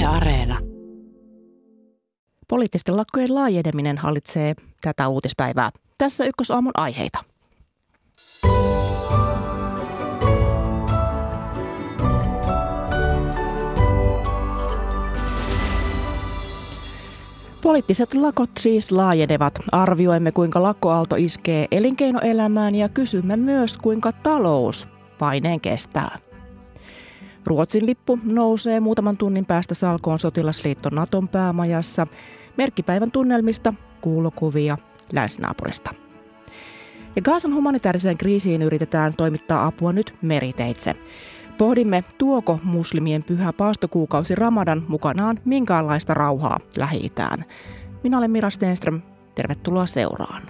Areena. Poliittisten lakkojen laajeneminen hallitsee tätä uutispäivää. Tässä Ykkösaamun aiheita. Poliittiset lakot siis laajenevat. Arvioimme, kuinka lakkoaalto iskee elinkeinoelämään ja kysymme myös, kuinka talous paineen kestää. Ruotsin lippu nousee muutaman tunnin päästä salkoon sotilasliitto Naton päämajassa. Merkkipäivän tunnelmista kuulokuvia länsinaapurista. Ja Gazan humanitaariseen kriisiin yritetään toimittaa apua nyt meriteitse. Pohdimme, tuoko muslimien pyhä paastokuukausi Ramadan mukanaan minkäänlaista rauhaa Lähi-Itään. Minä olen Mira Stenström. Tervetuloa seuraan.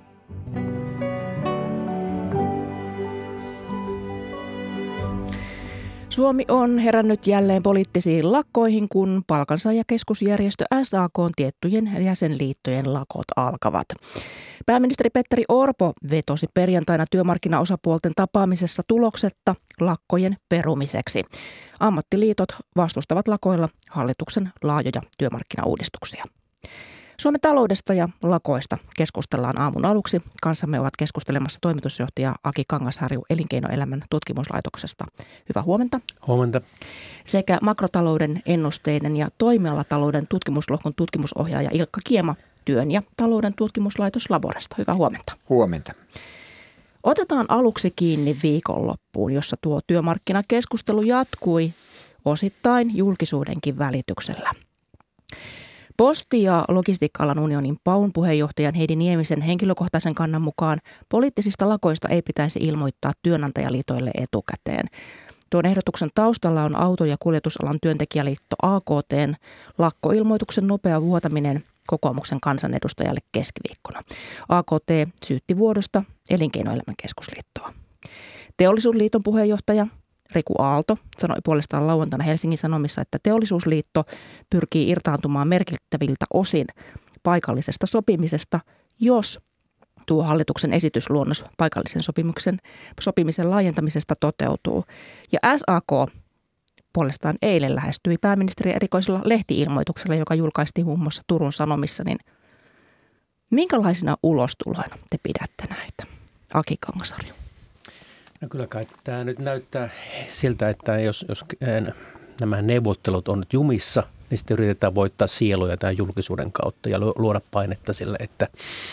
Suomi on herännyt jälleen poliittisiin lakkoihin, kun palkansaajakeskusjärjestö SAK:n tiettyjen jäsenliittojen lakot alkavat. Pääministeri Petteri Orpo vetosi perjantaina työmarkkinaosapuolten tapaamisessa tuloksetta lakkojen perumiseksi. Ammattiliitot vastustavat lakoilla hallituksen laajoja työmarkkinauudistuksia. Suomen taloudesta ja lakoista keskustellaan aamun aluksi. Kanssamme ovat keskustelemassa toimitusjohtaja Aki Kangasharju Elinkeinoelämän tutkimuslaitoksesta. Hyvää huomenta. Huomenta. Sekä makrotalouden ennusteiden ja toimialatalouden tutkimuslohkon tutkimusohjaaja Ilkka Kiema Työn ja talouden tutkimuslaitos Laboresta. Hyvää huomenta. Huomenta. Otetaan aluksi kiinni viikonloppuun, jossa tuo työmarkkinakeskustelu jatkui osittain julkisuudenkin välityksellä. Posti- ja logistiikka-alan unionin PAUn puheenjohtajan Heidi Niemisen henkilökohtaisen kannan mukaan poliittisista lakoista ei pitäisi ilmoittaa työnantajaliitoille etukäteen. Tuon ehdotuksen taustalla on auto- ja kuljetusalan työntekijäliitto AKT:n lakkoilmoituksen nopea vuotaminen kokoomuksen kansanedustajalle keskiviikkona. AKT syytti vuodosta Elinkeinoelämän keskusliittoa. Teollisuusliiton puheenjohtaja Riku Aalto sanoi puolestaan lauantaina Helsingin Sanomissa, että Teollisuusliitto pyrkii irtaantumaan merkittäviltä osin paikallisesta sopimisesta, jos tuo hallituksen esitysluonnos paikallisen sopimisen laajentamisesta toteutuu. Ja SAK puolestaan eilen lähestyi pääministerin erikoisella lehti-ilmoituksella, joka julkaistiin muun muassa Turun Sanomissa. Niin minkälaisina ulostuloina te pidätte näitä, Aki Kangasharju? No kyllä kai tämä nyt näyttää siltä, että jos nämä neuvottelut on nyt jumissa, niin sitten yritetään voittaa sieluja tämän julkisuuden kautta ja luoda painetta sille, että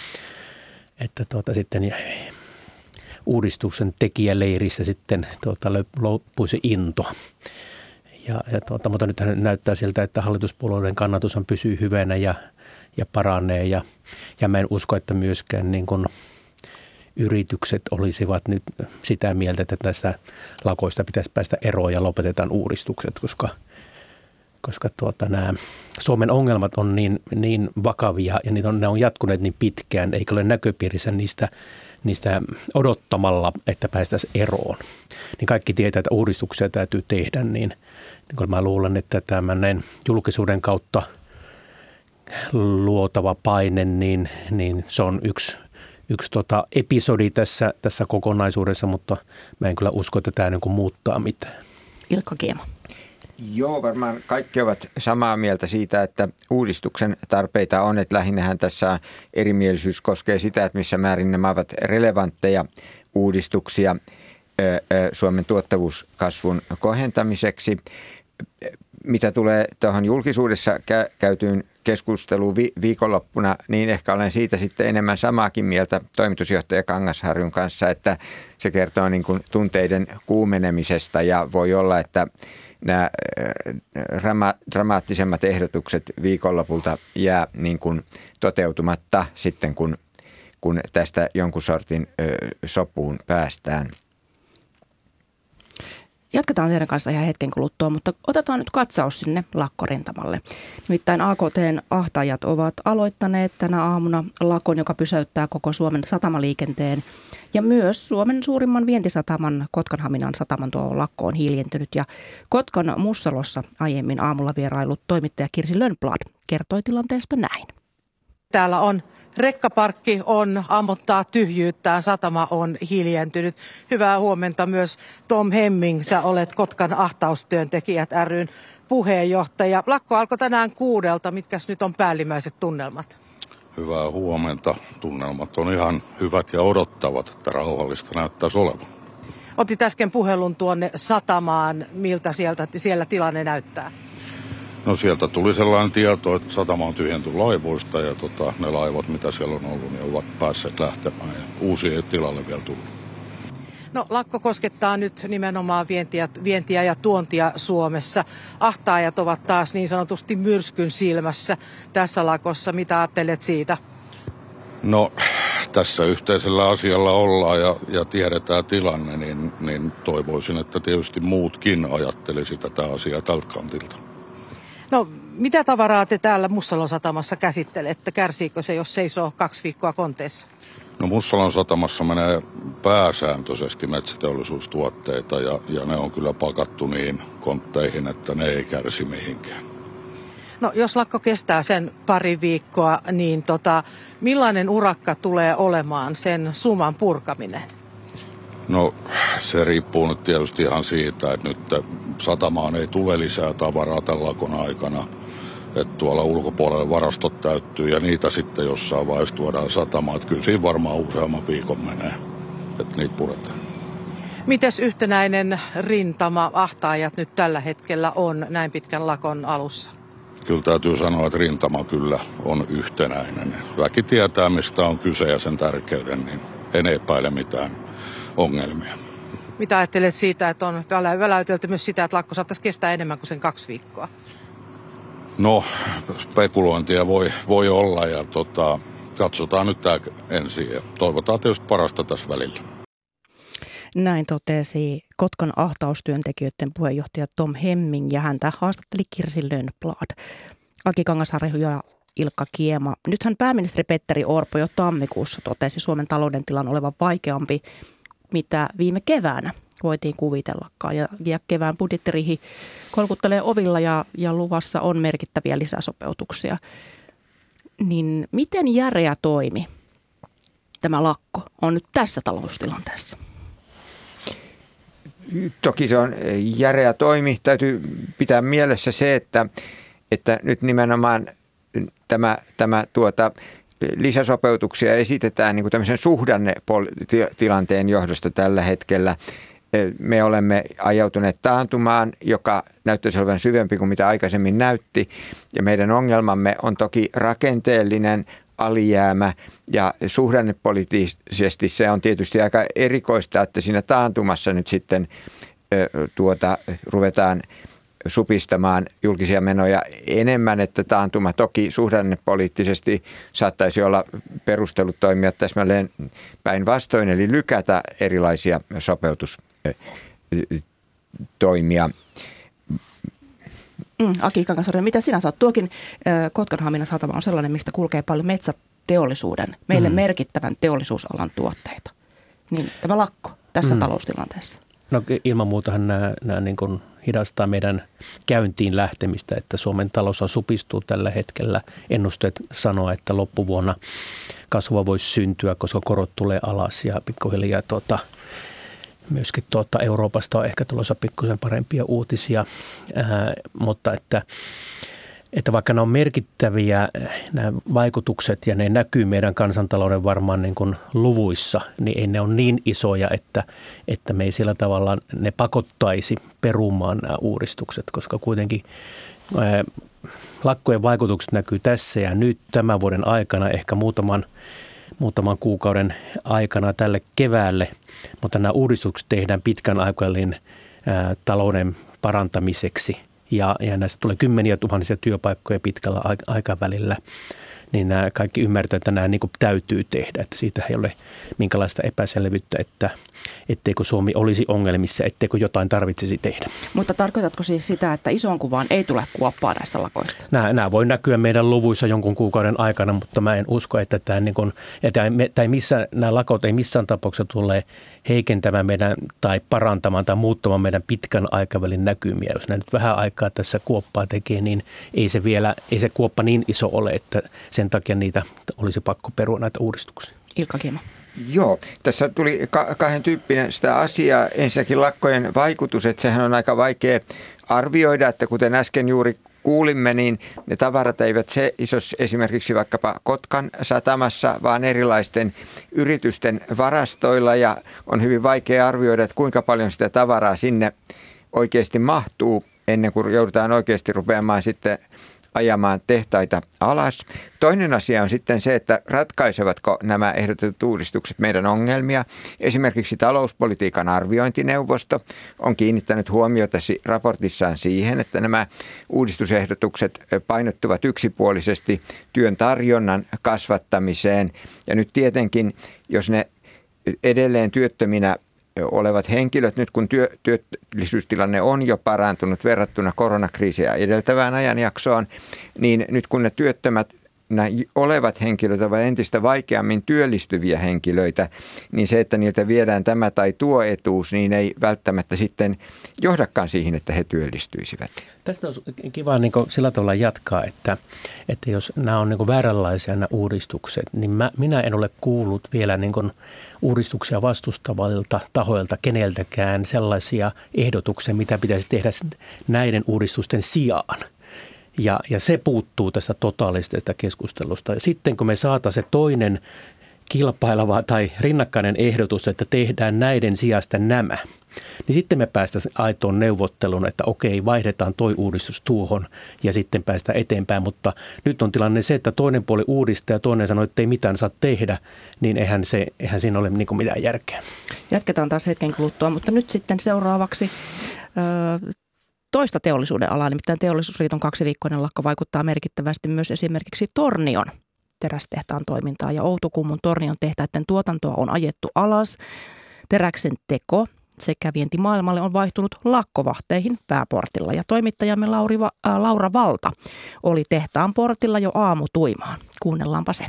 sitten uudistuksen tekijäleiristä sitten loppuisi into. Mutta nyt näyttää siltä, että hallituspuolueiden kannatus pysyy hyvänä ja paranee ja mä en usko, että myöskään niin kuin yritykset olisivat nyt sitä mieltä, että tästä lakoista pitäisi päästä eroon ja lopetetaan uudistukset, koska nämä Suomen ongelmat on niin vakavia ja ne on jatkuneet niin pitkään, eikä ole näköpiirissä niistä odottamalla, että päästäisiin eroon. Niin kaikki tietää, että uudistuksia täytyy tehdä, niin mä luulen, että tämän julkisuuden kautta luotava paine, niin se on yksi episodi tässä kokonaisuudessa, mutta mä en kyllä usko, että tämä niin kuin muuttaa mitään. Ilkka Kiema. Joo, varmaan kaikki ovat samaa mieltä siitä, että uudistuksen tarpeita on, että lähinnähän tässä erimielisyys koskee sitä, että missä määrin nämä ovat relevantteja uudistuksia Suomen tuottavuuskasvun kohentamiseksi. Mitä tulee tuohon julkisuudessa käytyyn keskusteluun viikonloppuna, niin ehkä olen siitä sitten enemmän samaakin mieltä toimitusjohtaja Kangasharjun kanssa, että se kertoo niin kuin tunteiden kuumenemisesta ja voi olla, että nämä dramaattisemmat ehdotukset viikonlopulta jää niin kuin toteutumatta sitten, kun tästä jonkun sortin sopuun päästään. Jatketaan teidän kanssa ihan hetken kuluttua, mutta otetaan nyt katsaus sinne lakkorintamalle. Nimittäin AKT:n ahtaajat ovat aloittaneet tänä aamuna lakon, joka pysäyttää koko Suomen satamaliikenteen. Ja myös Suomen suurimman vientisataman, Kotkanhaminan sataman tuo lakko on hiljentynyt. Ja Kotkan Mussalossa aiemmin aamulla vierailut toimittaja Kirsi Lönnblad kertoi tilanteesta näin. Täällä on Rekkaparkki on ammottaa tyhjyyttään, satama on hiljentynyt. Hyvää huomenta myös Tom Hemming, sä olet Kotkan ahtaustyöntekijät ry:n puheenjohtaja. Lakko alkoi tänään 6. Mitkäs nyt on päällimmäiset tunnelmat? Hyvää huomenta. Tunnelmat on ihan hyvät ja odottavat, että rauhallista näyttäisi olevan. Otit äsken puhelun tuonne satamaan. Miltä siellä tilanne näyttää? No sieltä tuli sellainen tieto, että satama on tyhjenty laivoista ja ne laivat, mitä siellä on ollut, niin ovat päässeet lähtemään ja uusia ei tilalle vielä tullut. No lakko koskettaa nyt nimenomaan vientiä ja tuontia Suomessa. Ahtaajat ovat taas niin sanotusti myrskyn silmässä tässä lakossa. Mitä ajattelet siitä? No tässä yhteisellä asialla ollaan ja tiedetään tilanne, niin toivoisin, että tietysti muutkin ajattelisi tätä asiaa tältä kantilta. No mitä tavaraa te täällä Mussalon satamassa käsittelette? Kärsiikö se, jos seisoo 2 viikkoa konteessa? No Mussalon satamassa menee pääsääntöisesti metsäteollisuustuotteita ja ne on kyllä pakattu niin kontteihin, että ne ei kärsi mihinkään. No jos lakko kestää sen 2 viikkoa, niin millainen urakka tulee olemaan sen suman purkaminen? No se riippuu nyt tietysti ihan siitä, että nyt satamaan ei tule lisää tavaraa tämän lakon aikana. Että tuolla ulkopuolella varastot täyttyy ja niitä sitten jossain vaiheessa tuodaan satamaan. Että kyllä siinä varmaan useamman viikon menee, että niitä puretaan. Mites yhtenäinen rintama ahtaajat nyt tällä hetkellä on näin pitkän lakon alussa? Kyllä täytyy sanoa, että rintama kyllä on yhtenäinen. Väki tietää, mistä on kyse ja sen tärkeyden, niin en epäile mitään ongelmia. Mitä ajattelet siitä, että on väläytelty myös sitä, että lakko saattaisi kestää enemmän kuin sen 2 viikkoa? No, spekulointia voi olla ja katsotaan nyt tämä ensin ja toivotaan tietysti parasta tässä välillä. Näin totesi Kotkan ahtaustyöntekijöiden puheenjohtaja Tom Hemming ja häntä haastatteli Kirsi Lönnblad. Aki Kangasharju ja Ilkka Kiema. Nythän pääministeri Petteri Orpo jo tammikuussa totesi Suomen talouden tilan olevan vaikeampi, mitä viime keväänä voitiin kuvitellakaan. Ja kevään budjettiriihi kolkuttelee ovilla ja luvassa on merkittäviä lisäsopeutuksia. Niin miten järeä toimi tämä lakko on nyt tässä taloustilanteessa? Toki se on järeä toimi. Täytyy pitää mielessä se, että nyt nimenomaan tämä lisäsopeutuksia esitetään niin kuin tämmöisen suhdannetilanteen johdosta tällä hetkellä. Me olemme ajautuneet taantumaan, joka näyttäisi olevan syvempi kuin mitä aikaisemmin näytti. Ja meidän ongelmamme on toki rakenteellinen alijäämä ja suhdannepoliittisesti se on tietysti aika erikoista, että siinä taantumassa nyt sitten ruvetaan supistamaan julkisia menoja enemmän, että taantuma toki suhdannepoliittisesti saattaisi olla perustelut toimia täsmälleen päinvastoin, eli lykätä erilaisia sopeutustoimia. Aki Kangasharju, mitä sinä saat? Tuokin Kotkanhaminan satama on sellainen, mistä kulkee paljon metsäteollisuuden, meille merkittävän teollisuusalan tuotteita. Niin tämä lakko tässä taloustilanteessa. No ilman muutahan nämä niin kuin hidastaa meidän käyntiin lähtemistä, että Suomen talous supistuu tällä hetkellä. Ennusteet sanoo, että loppuvuonna kasvua voisi syntyä, koska korot tulee alas ja pikkuhiljaa myöskin Euroopasta on ehkä tulossa pikkusen parempia uutisia, mutta että vaikka nämä on merkittäviä nämä vaikutukset ja ne näkyy meidän kansantalouden varmaan niin kuin luvuissa, niin ei ne ole niin isoja, että me ei sillä tavalla ne pakottaisi perumaan nämä uudistukset, koska kuitenkin lakkojen vaikutukset näkyy tässä ja nyt tämän vuoden aikana, ehkä muutaman kuukauden aikana tälle keväälle, mutta nämä uudistukset tehdään pitkän aikavälin talouden parantamiseksi ja näistä tulee 10,000 työpaikkoja pitkällä aikavälillä, niin nämä kaikki ymmärtää, että nämä niin kuin täytyy tehdä, että siitä ei ole minkälaista epäselvyyttä, etteikö Suomi olisi ongelmissa, etteikö jotain tarvitsisi tehdä. Mutta tarkoitatko siis sitä, että isoon kuvaan ei tule kuoppaa näistä lakoista? Nämä voi näkyä meidän luvuissa jonkun kuukauden aikana, mutta mä en usko, että nämä lakot ei missään tapauksessa tule heikentämään meidän tai parantamaan tai muuttamaan meidän pitkän aikavälin näkymiä. Jos nämä nyt vähän aikaa tässä kuoppaa tekee, niin ei se kuoppa niin iso ole, että sen takia niitä olisi pakko perua näitä uudistuksia. Ilkka Kiema. Joo, tässä tuli kahden tyyppinen sitä asiaa. Ensinnäkin lakkojen vaikutus, että sehän on aika vaikea arvioida, että kuten äsken juuri kuulimme, niin ne tavarat eivät se isos esimerkiksi vaikkapa Kotkan satamassa, vaan erilaisten yritysten varastoilla ja on hyvin vaikea arvioida, että kuinka paljon sitä tavaraa sinne oikeasti mahtuu ennen kuin joudutaan oikeasti rupeamaan sitten ajamaan tehtaita alas. Toinen asia on sitten se, että ratkaisevatko nämä ehdotetut uudistukset meidän ongelmia. Esimerkiksi talouspolitiikan arviointineuvosto on kiinnittänyt huomiota raportissaan siihen, että nämä uudistusehdotukset painottuvat yksipuolisesti työn tarjonnan kasvattamiseen. Ja nyt tietenkin, jos ne edelleen työttöminä olevat henkilöt, nyt kun työllisyystilanne on jo parantunut verrattuna koronakriisiä edeltävään ajanjaksoon, niin nyt kun ne työttömät olevat henkilöt ovat entistä vaikeammin työllistyviä henkilöitä, niin se, että niiltä viedään tämä tai tuo etuus, niin ei välttämättä sitten johdakaan siihen, että he työllistyisivät. Tästä olisi kiva niin sillä tavalla jatkaa, että jos nämä on niin vääränlaisia nämä uudistukset, niin minä en ole kuullut vielä niin uudistuksia vastustavalta tahoilta keneltäkään sellaisia ehdotuksia, mitä pitäisi tehdä näiden uudistusten sijaan. Ja se puuttuu tästä totaalisesta keskustelusta. Ja sitten kun me saataisiin se toinen kilpaileva tai rinnakkainen ehdotus, että tehdään näiden sijasta nämä, niin sitten me päästäisiin aitoon neuvotteluun, että okei, vaihdetaan toi uudistus tuohon ja sitten päästään eteenpäin. Mutta nyt on tilanne se, että toinen puoli uudistaa ja toinen sanoo, että ei mitään saa tehdä, niin eihän siinä ole niin kuin mitään järkeä. Jatketaan taas hetken kuluttua, mutta nyt sitten seuraavaksi toista teollisuuden alaa, nimittäin Teollisuusliiton 2-viikkoinen lakko vaikuttaa merkittävästi myös esimerkiksi Tornion terästehtaan toimintaan ja Outokummun Tornion tehtaiden tuotantoa on ajettu alas. Teräksen teko sekä vienti maailmalle on vaihtunut lakkovahteihin pääportilla ja toimittajamme Laura Valta oli tehtaan portilla jo aamutuimaan. Kuunnellaanpa se.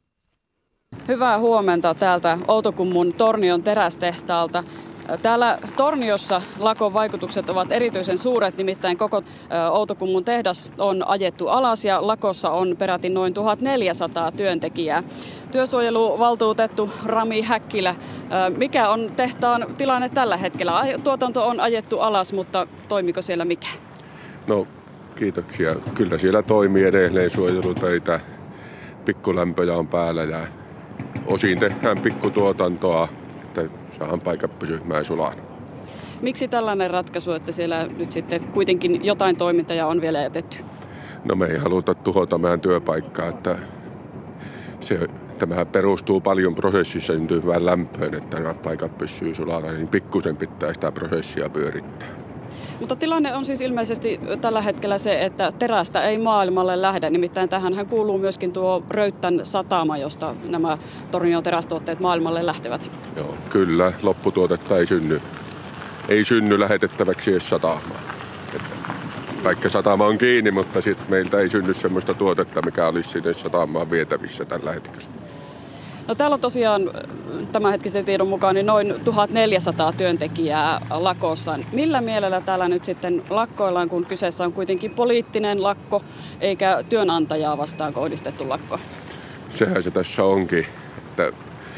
Hyvää huomenta täältä Outokummun Tornion terästehtaalta. Täällä Torniossa lakon vaikutukset ovat erityisen suuret, nimittäin koko Outokummun tehdas on ajettu alas ja lakossa on peräti noin 1400 työntekijää. Työsuojeluvaltuutettu Rami Häkkilä, mikä on tehtaan tilanne tällä hetkellä? Tuotanto on ajettu alas, mutta toimiko siellä mikä? No kiitoksia. Kyllä siellä toimii edelleen suojelutöitä. Pikkulämpöjä on päällä ja osin tehdään pikkutuotantoa, että saadaan paikat pysymään sulaan. Miksi tällainen ratkaisu, että siellä nyt sitten kuitenkin jotain toimintaa on vielä jätetty? No me ei haluta tuhota meidän työpaikkaa, että tämä perustuu paljon prosessissa syntyvään lämpöön, että nämä paikat pysyy sulana, niin pikkusen pitää sitä prosessia pyörittää. Mutta tilanne on siis ilmeisesti tällä hetkellä se, että terästä ei maailmalle lähde. Nimittäin tähänhän kuuluu myöskin tuo Röyttän satama, josta nämä Tornion terästuotteet maailmalle lähtevät. Joo, kyllä. Lopputuotetta ei synny lähetettäväksi edes satamaan. Vaikka satama on kiinni, mutta sitten meiltä ei synny sellaista tuotetta, mikä olisi sinne satamaan vietävissä tällä hetkellä. No täällä on tosiaan tämänhetkisen tiedon mukaan niin noin 1400 työntekijää lakossa. Millä mielellä täällä nyt sitten lakkoillaan, kun kyseessä on kuitenkin poliittinen lakko eikä työnantajaa vastaan kohdistettu lakko? Sehän se tässä onkin, että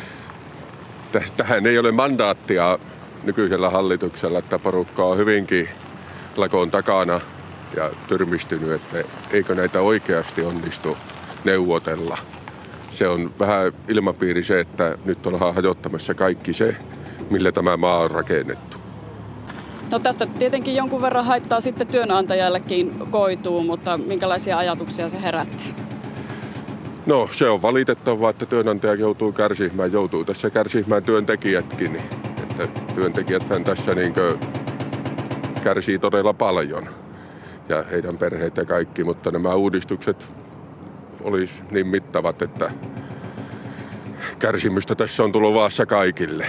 tähän ei ole mandaattia nykyisellä hallituksella, että porukka on hyvinkin lakon takana ja tyrmistynyt, että eikö näitä oikeasti onnistu neuvotella. Se on vähän ilmapiiri se, että nyt ollaan hajottamassa kaikki se, millä tämä maa on rakennettu. No tästä tietenkin jonkun verran haittaa sitten työnantajallekin koituu, mutta minkälaisia ajatuksia se herättää? No se on valitettavaa, että työnantaja joutuu tässä kärsimään työntekijätkin. Että työntekijäthän tässä kärsii todella paljon ja heidän perheet ja kaikki, mutta nämä uudistukset olisi niin mittavat, että kärsimystä tässä on tullut vaassa kaikille.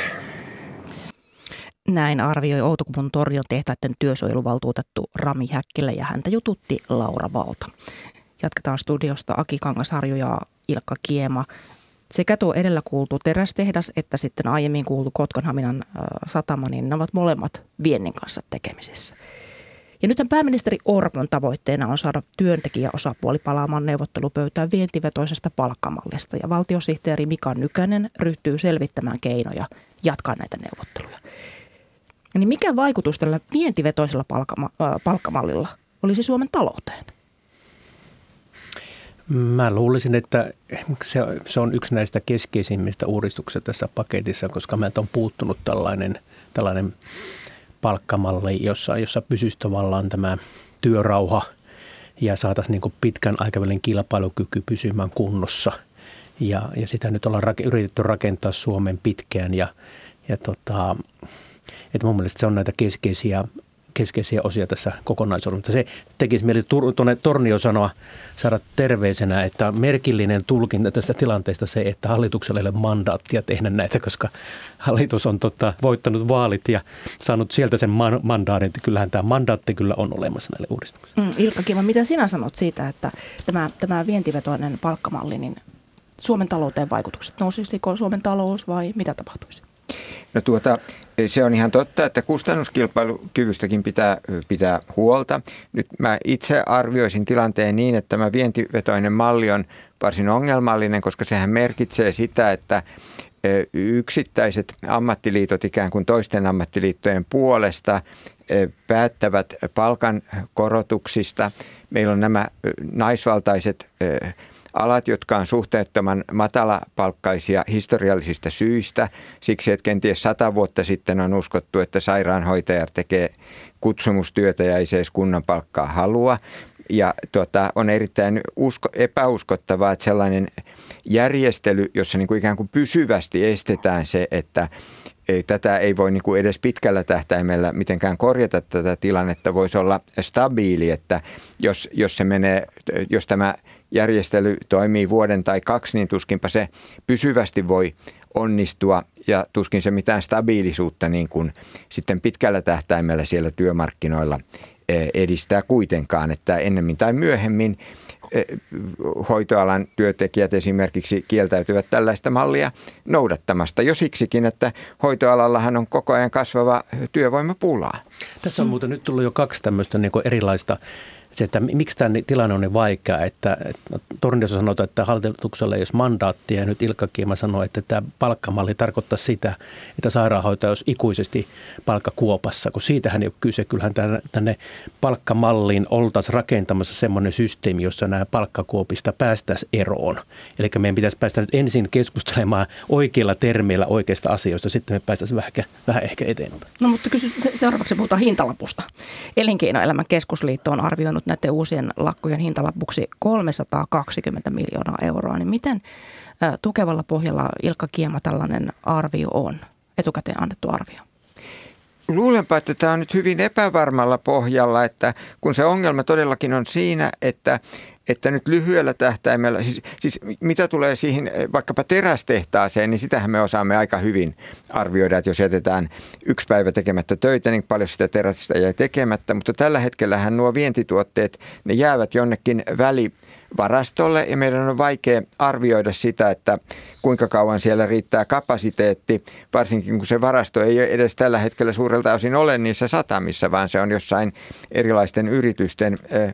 Näin arvioi Outokummun Tornion tehtaiden työsuojeluvaltuutettu Rami Häkkilä ja häntä jututti Laura Valta. Jatketaan studiosta Aki Kangasharju ja Ilkka Kiema. Sekä tuo edellä kuultu terästehdas että sitten aiemmin kuultu Kotkanhaminan satama, niin ne ovat molemmat viennin kanssa tekemisissä. Ja nythän pääministeri Orpon tavoitteena on saada työntekijäosapuoli palaamaan neuvottelupöytään vientivetoisesta palkkamallista. Ja valtiosihteeri Mika Nykänen ryhtyy selvittämään keinoja jatkaa näitä neuvotteluja. Niin mikä vaikutus tällä vientivetoisella palkkamallilla olisi Suomen talouteen? Mä luulisin, että se on yksi näistä keskeisimmistä uudistuksista tässä paketissa, koska meiltä on puuttunut tällainen palkkamalli, jossa pysyisi tavallaan tämä työrauha ja saataisiin niin kuin pitkän aikavälin kilpailukyky pysymään kunnossa. Ja sitä nyt ollaan yritetty rakentaa Suomen pitkään että mun mielestä se on näitä keskeisiä osia tässä kokonaisuudessa. Mutta se tekisi mieli tuonne Tornio saada terveisenä, että merkillinen tulkinta tästä tilanteesta se, että hallituksella ei ole mandaattia tehdä näitä, koska hallitus on voittanut vaalit ja saanut sieltä sen mandaatin, että kyllähän tämä mandaatti kyllä on olemassa näille uudistuksille. Ilkka Kiema, mitä sinä sanot siitä, että tämä vientivetoinen palkkamalli, niin Suomen talouteen vaikutukset, nousisiko Suomen talous vai mitä tapahtuisi? No se on ihan totta, että kustannuskilpailukyvystäkin pitää huolta. Nyt mä itse arvioisin tilanteen niin, että tämä vientivetoinen malli on varsin ongelmallinen, koska sehän merkitsee sitä, että yksittäiset ammattiliitot ikään kuin toisten ammattiliittojen puolesta päättävät palkankorotuksista. Meillä on nämä naisvaltaiset alat, jotka on suhteettoman matalapalkkaisia historiallisista syistä, siksi että kenties 100 vuotta sitten on uskottu, että sairaanhoitaja tekee kutsumustyötä ja ei se edes kunnan palkkaa halua. Ja on erittäin epäuskottavaa, että sellainen järjestely, jossa niin kuin ikään kuin pysyvästi estetään se, että tätä ei voi niin kuin edes pitkällä tähtäimellä mitenkään korjata tätä tilannetta, voisi olla stabiili, että jos tämä järjestely toimii vuoden tai 2, niin tuskinpa se pysyvästi voi onnistua ja tuskin se mitään stabiilisuutta niin kuin sitten pitkällä tähtäimellä siellä työmarkkinoilla edistää kuitenkaan, että ennemmin tai myöhemmin hoitoalan työntekijät esimerkiksi kieltäytyvät tällaista mallia noudattamasta jo siksikin, että hoitoalallahan on koko ajan kasvava työvoimapula. Tässä on muuten nyt tullut jo 2 tämmöistä niin kuin erilaista. Se, että miksi tämä tilanne on niin vaikea, että Torniossa sanotaan, että hallituksella ei olisi mandaattia ja nyt Ilkka Kiema sanoi, että tämä palkkamalli tarkoittaa sitä, että sairaanhoitaja olisi ikuisesti palkkakuopassa, kun siitähän ei ole kyse. Kyllähän tänne palkkamalliin oltaisiin rakentamassa semmoinen systeemi, jossa nämä palkkakuopista päästäisiin eroon. Eli meidän pitäisi päästä nyt ensin keskustelemaan oikeilla termeillä oikeista asioista, sitten me päästäisiin vähän ehkä eteenpäin. No mutta seuraavaksi puhutaan hintalapusta. Elinkeinoelämän keskusliitto on arvioinut näiden uusien lakkojen hintalapuksi 320 miljoonaa euroa. Niin miten tukevalla pohjalla, Ilkka Kiema, tällainen arvio on? Etukäteen annettu arvio. Luulenpa, että tämä on nyt hyvin epävarmalla pohjalla, että kun se ongelma todellakin on siinä, että nyt lyhyellä tähtäimellä, siis mitä tulee siihen vaikkapa terästehtaaseen, niin sitähän me osaamme aika hyvin arvioida, että jos jätetään 1 päivä tekemättä töitä, niin paljon sitä terästä jää tekemättä, mutta tällä hetkellähän nuo vientituotteet, ne jäävät jonnekin välivarastolle ja meidän on vaikea arvioida sitä, että kuinka kauan siellä riittää kapasiteetti, varsinkin kun se varasto ei edes tällä hetkellä suurelta osin ole niissä satamissa, vaan se on jossain erilaisten yritysten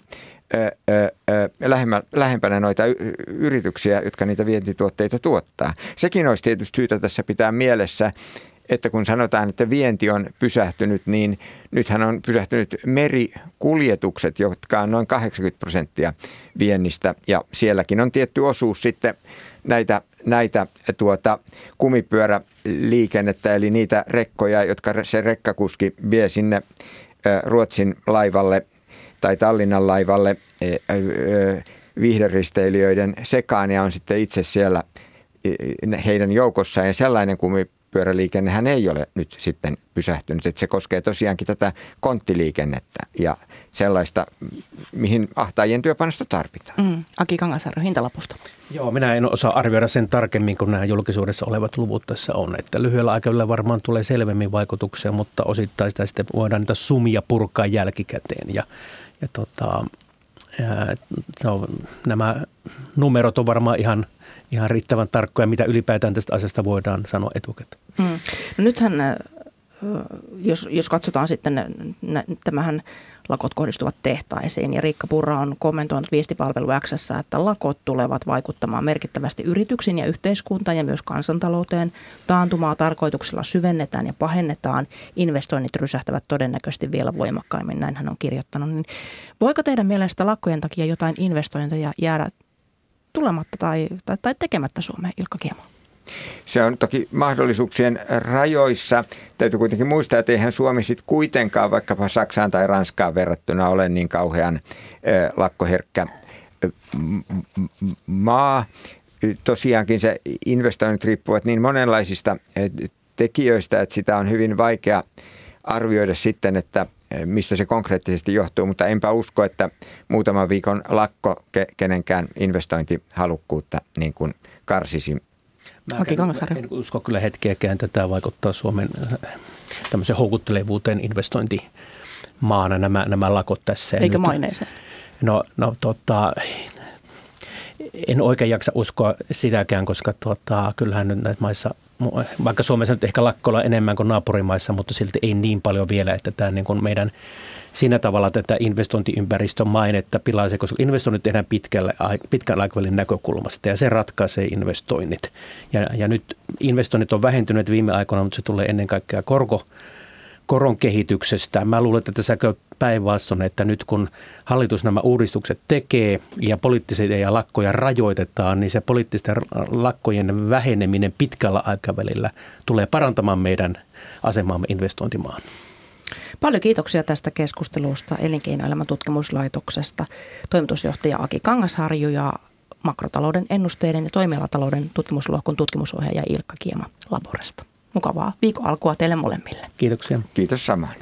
lähempänä noita yrityksiä, jotka niitä vientituotteita tuottaa. Sekin olisi tietysti syytä tässä pitää mielessä, että kun sanotaan, että vienti on pysähtynyt, niin nythän on pysähtynyt merikuljetukset, jotka on noin 80% viennistä. Ja sielläkin on tietty osuus sitten näitä kumipyöräliikennettä, eli niitä rekkoja, jotka se rekkakuski vie sinne Ruotsin laivalle tai Tallinnan laivalle viihderisteilijöiden sekaan ja on sitten itse siellä heidän joukossaan. Ja sellainen kumipyöräliikennehän ei ole nyt sitten pysähtynyt. Että se koskee tosiaankin tätä konttiliikennettä ja sellaista, mihin ahtaajien työpanosta tarvitaan. Aki Kangasarjo, hintalapusta. Joo, minä en osaa arvioida sen tarkemmin, kun nämä julkisuudessa olevat luvut tässä on. Että lyhyellä aikavälillä varmaan tulee selvemmin vaikutuksia, mutta osittain sitä sitten voidaan niitä sumia purkaa jälkikäteen. Nämä numerot on varmaan ihan riittävän tarkkoja, mitä ylipäätään tästä asiasta voidaan sanoa etukäteen. No nythän, jos katsotaan sitten, tämähän lakot kohdistuvat tehtaisiin. Ja Riikka Purra on kommentoinut viestipalvelu X:ssä, että lakot tulevat vaikuttamaan merkittävästi yrityksiin ja yhteiskuntaan ja myös kansantalouteen. Taantumaa tarkoituksella syvennetään ja pahennetaan. Investoinnit rysähtävät todennäköisesti vielä voimakkaimmin, näin hän on kirjoittanut. Niin voiko teidän mielestä lakkojen takia jotain investointeja jäädä tulematta tai tekemättä Suomeen, Ilkka Kiemo? Se on toki mahdollisuuksien rajoissa. Täytyy kuitenkin muistaa, että eihän Suomi sitten kuitenkaan vaikkapa Saksaan tai Ranskaan verrattuna ole niin kauhean lakkoherkkä maa. Tosiaankin se investoinnit riippuvat niin monenlaisista tekijöistä, että sitä on hyvin vaikea arvioida sitten, että mistä se konkreettisesti johtuu, mutta enpä usko, että muutaman viikon lakko kenenkään investointihalukkuutta niin kuin karsisi. En usko kyllä hetkeäkään, että tämä vaikuttaa Suomen tämmöisen houkuttelevuuteen investointimaana nämä lakot tässä. Eikä maineeseen? En oikein jaksa uskoa sitäkään, koska kyllähän nyt näitä maissa, vaikka Suomessa nyt ehkä lakkoilla enemmän kuin naapurimaissa, mutta silti ei niin paljon vielä, että tämä niin kuin meidän siinä tavalla tätä investointiympäristön mainetta pilaisi, koska investoinnit tehdään pitkän aikavälin näkökulmasta ja se ratkaisee investoinnit. Ja nyt investoinnit on vähentyneet viime aikoina, mutta se tulee ennen kaikkea koron kehityksestä. Mä luulen, että tässä käy päinvastoin, että nyt kun hallitus nämä uudistukset tekee ja poliittisia lakkoja rajoitetaan, niin se poliittisten lakkojen väheneminen pitkällä aikavälillä tulee parantamaan meidän asemaamme investointimaan. Paljon kiitoksia tästä keskustelusta Elinkeinoelämän tutkimuslaitoksesta toimitusjohtaja Aki Kangasharju ja makrotalouden ennusteiden ja toimialatalouden tutkimuslohkon tutkimusohjaaja Ilkka Kiemo Laboresta. Mukavaa viikon alkua teille molemmille. Kiitoksia. Kiitos samaan.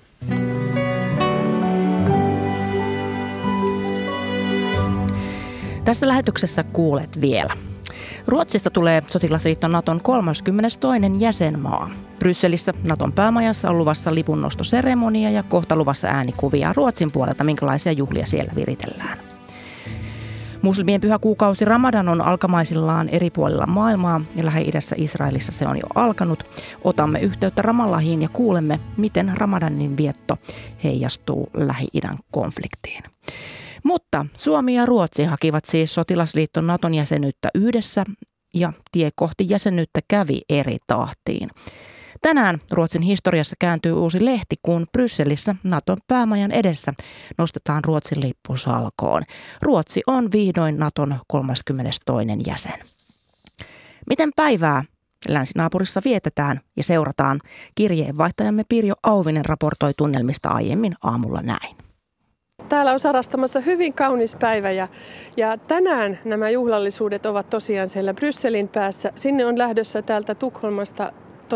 Tässä lähetyksessä kuulet vielä. Ruotsista tulee sotilasliitto Naton 32. jäsenmaa. Brysselissä Naton päämajassa on luvassa lipunnostoseremonia ja kohta luvassa äänikuvia Ruotsin puolelta, minkälaisia juhlia siellä viritellään. Muslimien pyhäkuukausi Ramadan on alkamaisillaan eri puolilla maailmaa ja Lähi-idässä Israelissa se on jo alkanut. Otamme yhteyttä Ramallahiin ja kuulemme, miten Ramadanin vietto heijastuu Lähi-idän konfliktiin. Mutta Suomi ja Ruotsi hakivat siis sotilasliiton Naton jäsenyyttä yhdessä ja tie kohti jäsenyyttä kävi eri tahtiin. Tänään Ruotsin historiassa kääntyy uusi lehti, kun Brysselissä Naton päämajan edessä nostetaan Ruotsin lippu salkoon. Ruotsi on vihdoin Naton 32. jäsen. Miten päivää länsinaapurissa vietetään ja seurataan? Kirjeenvaihtajamme Pirjo Auvinen raportoi tunnelmista aiemmin aamulla näin. Täällä on sarastamassa hyvin kaunis päivä ja tänään nämä juhlallisuudet ovat tosiaan siellä Brysselin päässä. Sinne on lähdössä täältä Tukholmasta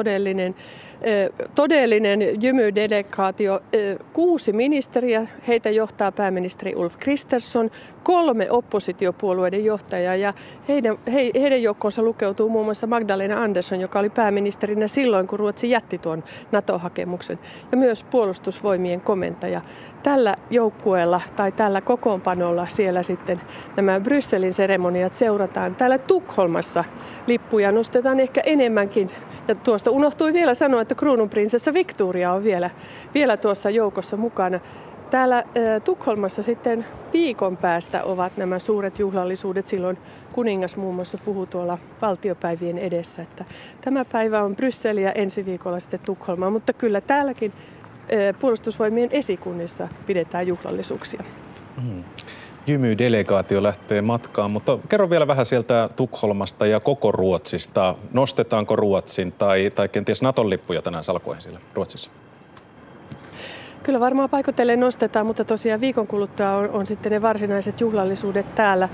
todellinen jymydelegaatio. 6 ministeriä, heitä johtaa pääministeri Ulf Kristersson, 3 oppositiopuolueiden johtajaa ja heidän joukkoonsa lukeutuu muun muassa Magdalena Andersson, joka oli pääministerinä silloin, kun Ruotsi jätti tuon NATO-hakemuksen, ja myös puolustusvoimien komentaja. Tällä joukkueella tai tällä kokoonpanolla siellä sitten nämä Brysselin seremoniat seurataan. Täällä Tukholmassa lippuja nostetaan ehkä enemmänkin. Ja tuosta unohtui vielä sanoa, että kruununprinsessa Victoria on vielä tuossa joukossa mukana. Täällä Tukholmassa sitten viikon päästä ovat nämä suuret juhlallisuudet. Silloin kuningas muun muassa puhuu tuolla valtiopäivien edessä. Että tämä päivä on Brysseli ja ensi viikolla sitten Tukholma, mutta kyllä täälläkin puolustusvoimien esikunnissa pidetään juhlallisuuksia. Jymydelegaatio lähtee matkaan, mutta kerro vielä vähän sieltä Tukholmasta ja koko Ruotsista. Nostetaanko Ruotsin tai kenties Naton lippuja tänään salkoihin siellä Ruotsissa? Kyllä varmaan paikoitellen nostetaan, mutta tosiaan viikon kuluttua on sitten ne varsinaiset juhlallisuudet täällä.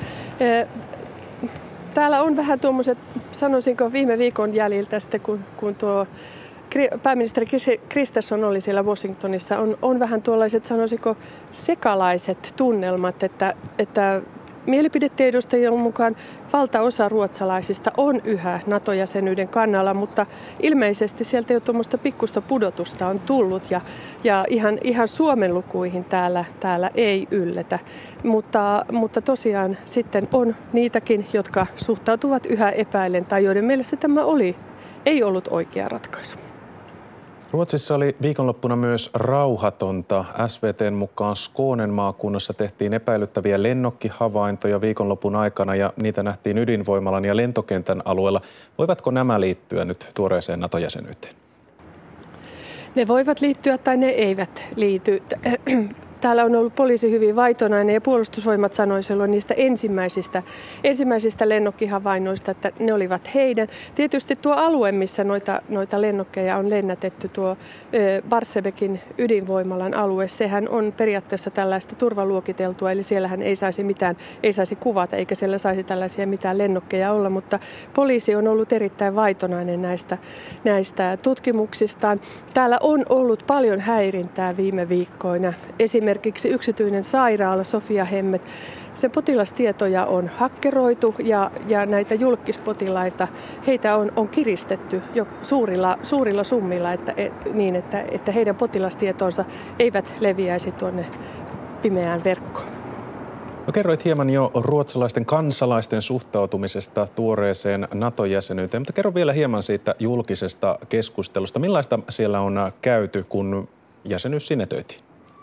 Täällä on vähän tuommoiset, sanoisinko viime viikon jäljiltä sitten, kun tuo pääministeri Kristersson oli siellä Washingtonissa, on vähän tuollaiset, sanoisinko, sekalaiset tunnelmat, että mielipidetiedustajien mukaan valtaosa ruotsalaisista on yhä NATO-jäsenyyden kannalla, mutta ilmeisesti sieltä jo tuommoista pikkusta pudotusta on tullut ja ihan Suomen lukuihin täällä ei ylletä. Mutta tosiaan sitten on niitäkin, jotka suhtautuvat yhä epäillen tai joiden mielestä tämä ei ollut oikea ratkaisu. Ruotsissa oli viikonloppuna myös rauhatonta. SVT:n mukaan Skånen maakunnassa tehtiin epäilyttäviä lennokkihavaintoja viikonlopun aikana ja niitä nähtiin ydinvoimalan ja lentokentän alueella. Voivatko nämä liittyä nyt tuoreeseen NATO-jäsenyyteen? Ne voivat liittyä tai ne eivät liity. Täällä on ollut poliisi hyvin vaitonainen ja puolustusvoimat sanoi silloin niistä ensimmäisistä lennokkihavainnoista, että ne olivat heidän. Tietysti tuo alue, missä noita lennokkeja on lennätetty, tuo Barsebäkin ydinvoimalan alue, sehän on periaatteessa tällaista turvaluokiteltua, eli siellähän ei saisi kuvata eikä siellä saisi tällaisia mitään lennokkeja olla, mutta poliisi on ollut erittäin vaitonainen näistä tutkimuksistaan. Täällä on ollut paljon häirintää viime viikkoina. Esimerkiksi yksityinen sairaala Sofia Hemmet, sen potilastietoja on hakkeroitu ja näitä julkispotilaita, heitä on kiristetty jo suurilla summilla, että heidän potilastietonsa eivät leviäisi tuonne pimeään verkkoon. No, kerroit hieman jo ruotsalaisten kansalaisten suhtautumisesta tuoreeseen NATO-jäsenyyteen, mutta kerro vielä hieman siitä julkisesta keskustelusta. Millaista siellä on käyty, kun jäsenyys sinetöitiin?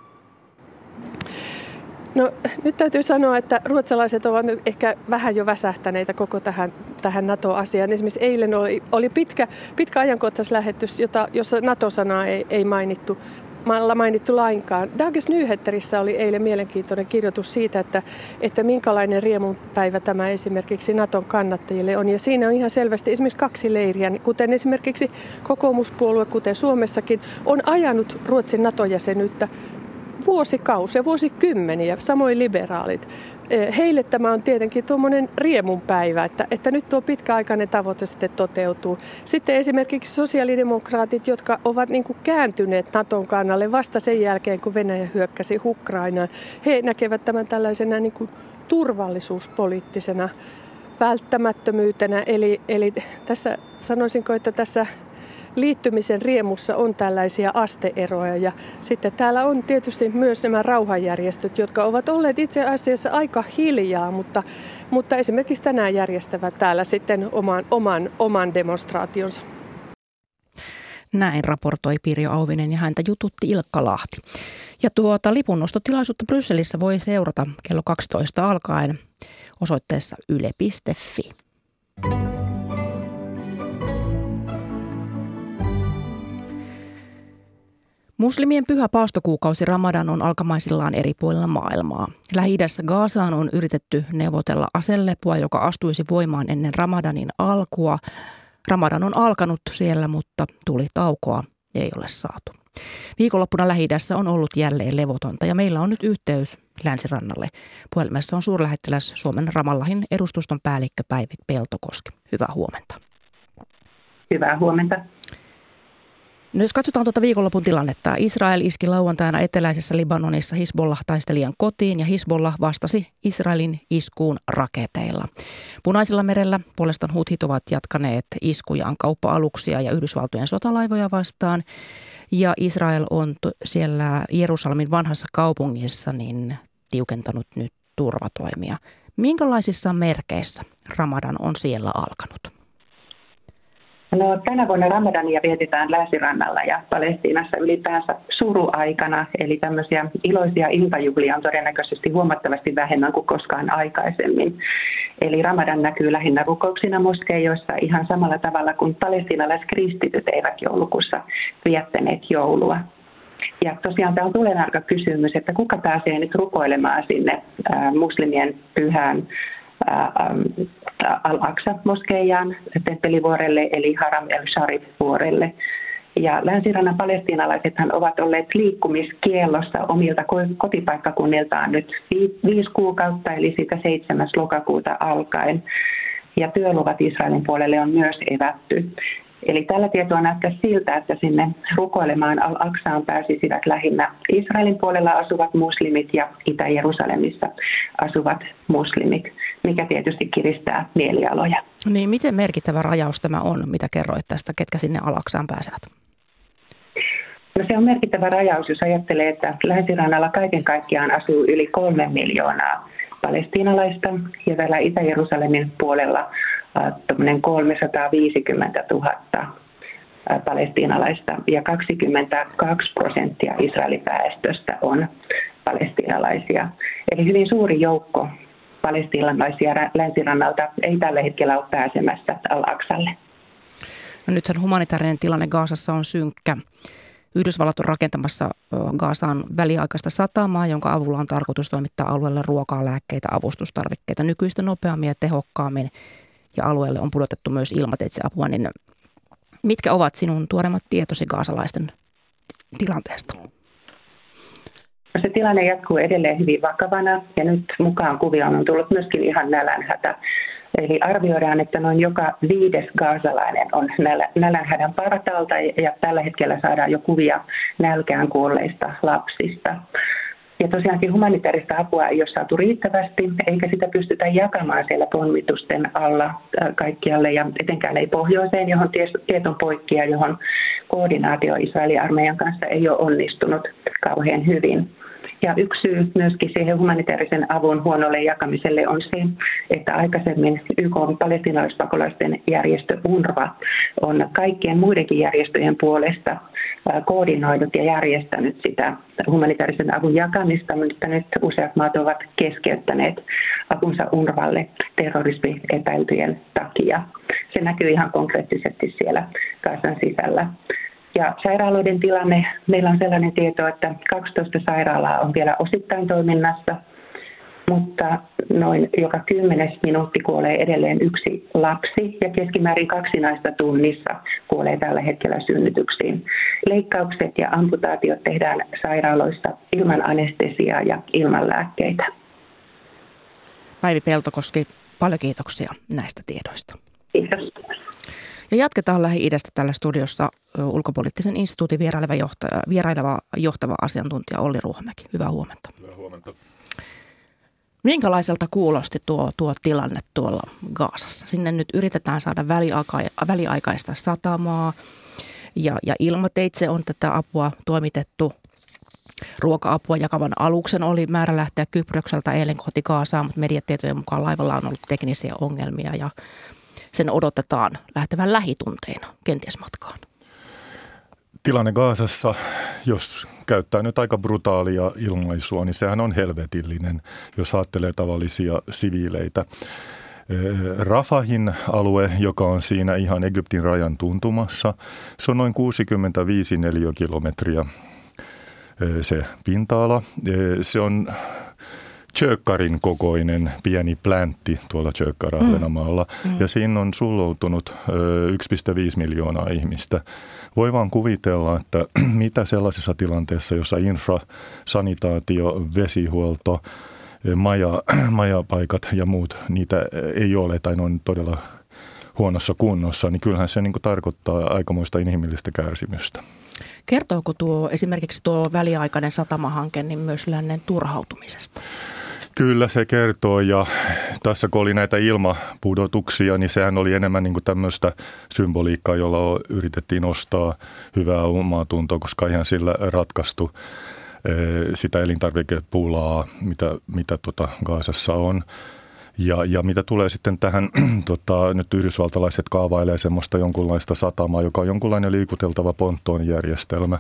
No nyt täytyy sanoa, että ruotsalaiset ovat nyt ehkä vähän jo väsähtäneitä koko tähän NATO-asiaan. Esimerkiksi eilen oli pitkä ajankohtaislähetys, jossa NATO-sanaa ei mainittu lainkaan. Dagens Nyheterissä oli eilen mielenkiintoinen kirjoitus siitä, että minkälainen riemunpäivä tämä esimerkiksi Naton kannattajille on. Ja siinä on ihan selvästi esimerkiksi kaksi leiriä, kuten esimerkiksi kokoomuspuolue, kuten Suomessakin, on ajanut Ruotsin NATO-jäsenyyttä vuosikausia, vuosikymmeniä, samoin liberaalit. Heille tämä on tietenkin tuommoinen riemunpäivä, että nyt tuo pitkäaikainen tavoite sitten toteutuu. Sitten esimerkiksi sosiaalidemokraatit, jotka ovat niin kuin kääntyneet Naton kannalle vasta sen jälkeen, kun Venäjä hyökkäsi Ukrainaan. He näkevät tämän tällaisena niin kuin turvallisuuspoliittisena välttämättömyytenä. Eli tässä sanoisinko, että tässä liittymisen riemussa on tällaisia asteeroja ja sitten täällä on tietysti myös nämä rauhanjärjestöt, jotka ovat olleet itse asiassa aika hiljaa, mutta esimerkiksi tänään järjestävät täällä sitten oman demonstraationsa. Näin raportoi Pirjo Auvinen ja häntä jututti Ilkka Lahti. Ja lipunnostotilaisuutta Brysselissä voi seurata kello 12 alkaen osoitteessa yle.fi. Muslimien pyhä paastokuukausi Ramadan on alkamaisillaan eri puolilla maailmaa. Lähi-idässä Gazaan on yritetty neuvotella aselepua, joka astuisi voimaan ennen Ramadanin alkua. Ramadan on alkanut siellä, mutta tulitaukoa ei ole saatu. Viikonloppuna Lähi-idässä on ollut jälleen levotonta ja meillä on nyt yhteys Länsirannalle. Puhelimessa on suurlähettiläs Suomen Ramallahin edustuston päällikkö Päivi Peltokoski. Hyvää huomenta. Hyvää huomenta. No jos katsotaan viikonlopun tilannetta, Israel iski lauantaina eteläisessä Libanonissa Hizbollah-taistelijan kotiin ja Hizbollah vastasi Israelin iskuun raketeilla. Punaisella merellä puolestaan huthit ovat jatkaneet iskujaan kauppa-aluksia ja Yhdysvaltojen sotalaivoja vastaan. Ja Israel on siellä Jerusalemin vanhassa kaupungissa niin tiukentanut nyt turvatoimia. Minkälaisissa merkeissä Ramadan on siellä alkanut? No, tänä vuonna Ramadania vietetään Länsirannalla ja Palestiinassa ylipäänsä suruaikana, eli tämmöisiä iloisia iltajuhlia on todennäköisesti huomattavasti vähemmän kuin koskaan aikaisemmin. Eli Ramadan näkyy lähinnä rukouksina moskeijoissa ihan samalla tavalla kuin palestiinalaiskristityt eivät joulukuussa viettäneet joulua. Ja tosiaan tämä on tulenarka kysymys, että kuka pääsee nyt rukoilemaan sinne muslimien pyhään Al-Aqsa-moskeijaan, temppelivuorelle eli Haram el-Sharif-vuorelle. Ja länsirannan palestiinalaisethan ovat olleet liikkumiskiellossa omilta kotipaikkakunniltaan nyt 5 kuukautta, eli siitä 7. lokakuuta alkaen. Ja työluvat Israelin puolelle on myös evätty. Eli tällä tietoa näyttää siltä, että sinne rukoilemaan Al-Aqsaan pääsisivät lähinnä Israelin puolella asuvat muslimit ja Itä-Jerusalemissa asuvat muslimit, mikä tietysti kiristää mielialoja. Niin, miten merkittävä rajaus tämä on, mitä kerroit tästä, ketkä sinne Al-Aqsaan pääsevät? No, se on merkittävä rajaus, jos ajattelee, että Länsirannalla kaiken kaikkiaan asuu yli 3 miljoonaa palestiinalaista ja täällä Itä-Jerusalemin puolella 350 000 palestiinalaista ja 22% Israelin väestöstä on palestiinalaisia. Eli hyvin suuri joukko palestiinalaisia länsirannalta ei tällä hetkellä ole pääsemässä Al-Aqsalle. No nythän humanitaarinen tilanne Gazassa on synkkä. Yhdysvallat on rakentamassa Gazaan väliaikaista satamaa, jonka avulla on tarkoitus toimittaa alueelle ruokaa, lääkkeitä, avustustarvikkeita nykyistä nopeammin ja tehokkaammin. Ja alueelle on pudotettu myös ilmateitseapua. Niin mitkä ovat sinun tuoreimmat tietosi gazalaisten tilanteesta? Se tilanne jatkuu edelleen hyvin vakavana ja nyt mukaan kuvioon on tullut myöskin ihan nälänhätä. Eli arvioidaan, että noin joka 5. gazalainen on nälänhädän partaalta ja tällä hetkellä saadaan jo kuvia nälkään kuolleista lapsista. Ja tosiaankin humanitaarista apua ei ole saatu riittävästi, eikä sitä pystytä jakamaan siellä pommitusten alla kaikkialle ja etenkään ei pohjoiseen, johon tiet on poikki ja johon koordinaatio Israelin armeijan kanssa ei ole onnistunut kauhean hyvin. Ja yksi syy myöskin siihen humanitaarisen avun huonolle jakamiselle on se, että aikaisemmin YK:n palestiinalaispakolaisten järjestö UNRWA on kaikkien muidenkin järjestöjen puolesta koordinoinut ja järjestänyt sitä humanitaarisen avun jakamista, mutta nyt useat maat ovat keskeyttäneet apunsa UNRWAlle terrorismiepäiltyjen takia. Se näkyy ihan konkreettisesti siellä Gazan sisällä. Ja sairaaloiden tilanne, meillä on sellainen tieto, että 12 sairaalaa on vielä osittain toiminnassa, mutta noin joka 10. minuutti kuolee edelleen yksi lapsi ja keskimäärin 2 naista tunnissa kuolee tällä hetkellä synnytyksiin. Leikkaukset ja amputaatiot tehdään sairaaloista ilman anestesiaa ja ilman lääkkeitä. Päivi Peltokoski, paljon kiitoksia näistä tiedoista. Kiitos. Ja jatketaan Lähi-idästä tällä studiossa ulkopoliittisen instituutin vieraileva johtava asiantuntija Olli Ruohomäki. Hyvää huomenta. Hyvää huomenta. Minkälaiselta kuulosti tuo tilanne tuolla Gazassa? Sinne nyt yritetään saada väliaikaista satamaa ja ilmateitse on tätä apua toimitettu. Ruoka-apua jakavan aluksen oli määrä lähteä Kyprokselta eilen kohti Gazaa, mutta mediatietojen mukaan laivalla on ollut teknisiä ongelmia ja sen odotetaan lähtevän lähitunteina kenties matkaan. Tilanne Gazassa, jos käyttää nyt aika brutaalia ilmaisua, niin sehän on helvetillinen, jos ajattelee tavallisia siviileitä. Rafahin alue, joka on siinä ihan Egyptin rajan tuntumassa, se on noin 65 neliökilometriä se pinta-ala. Se on Tjökkarin kokoinen pieni pläntti tuolla Tjökkar-Ahvenanmaalla ja siinä on sulloutunut 1,5 miljoonaa ihmistä. Voi vaan kuvitella, että mitä sellaisessa tilanteessa, jossa infra, sanitaatio, vesihuolto, majapaikat ja muut, niitä ei ole tai ne on todella huonossa kunnossa, niin kyllähän se niin kuin tarkoittaa aikamoista inhimillistä kärsimystä. Kertooko esimerkiksi tuo väliaikainen satamahanke niin myös lännen turhautumisesta? Kyllä se kertoo ja tässä kun oli näitä ilmapudotuksia, niin sehän oli enemmän niin kuin tämmöistä symboliikkaa, jolla yritettiin nostaa hyvää omaatuntoa, koska ihan sillä ratkaistu sitä elintarvikepulaa, mitä Gazassa on. Ja mitä tulee sitten tähän, nyt yhdysvaltalaiset kaavailee semmoista jonkunlaista satamaa, joka on jonkunlainen liikuteltava ponttoonijärjestelmä,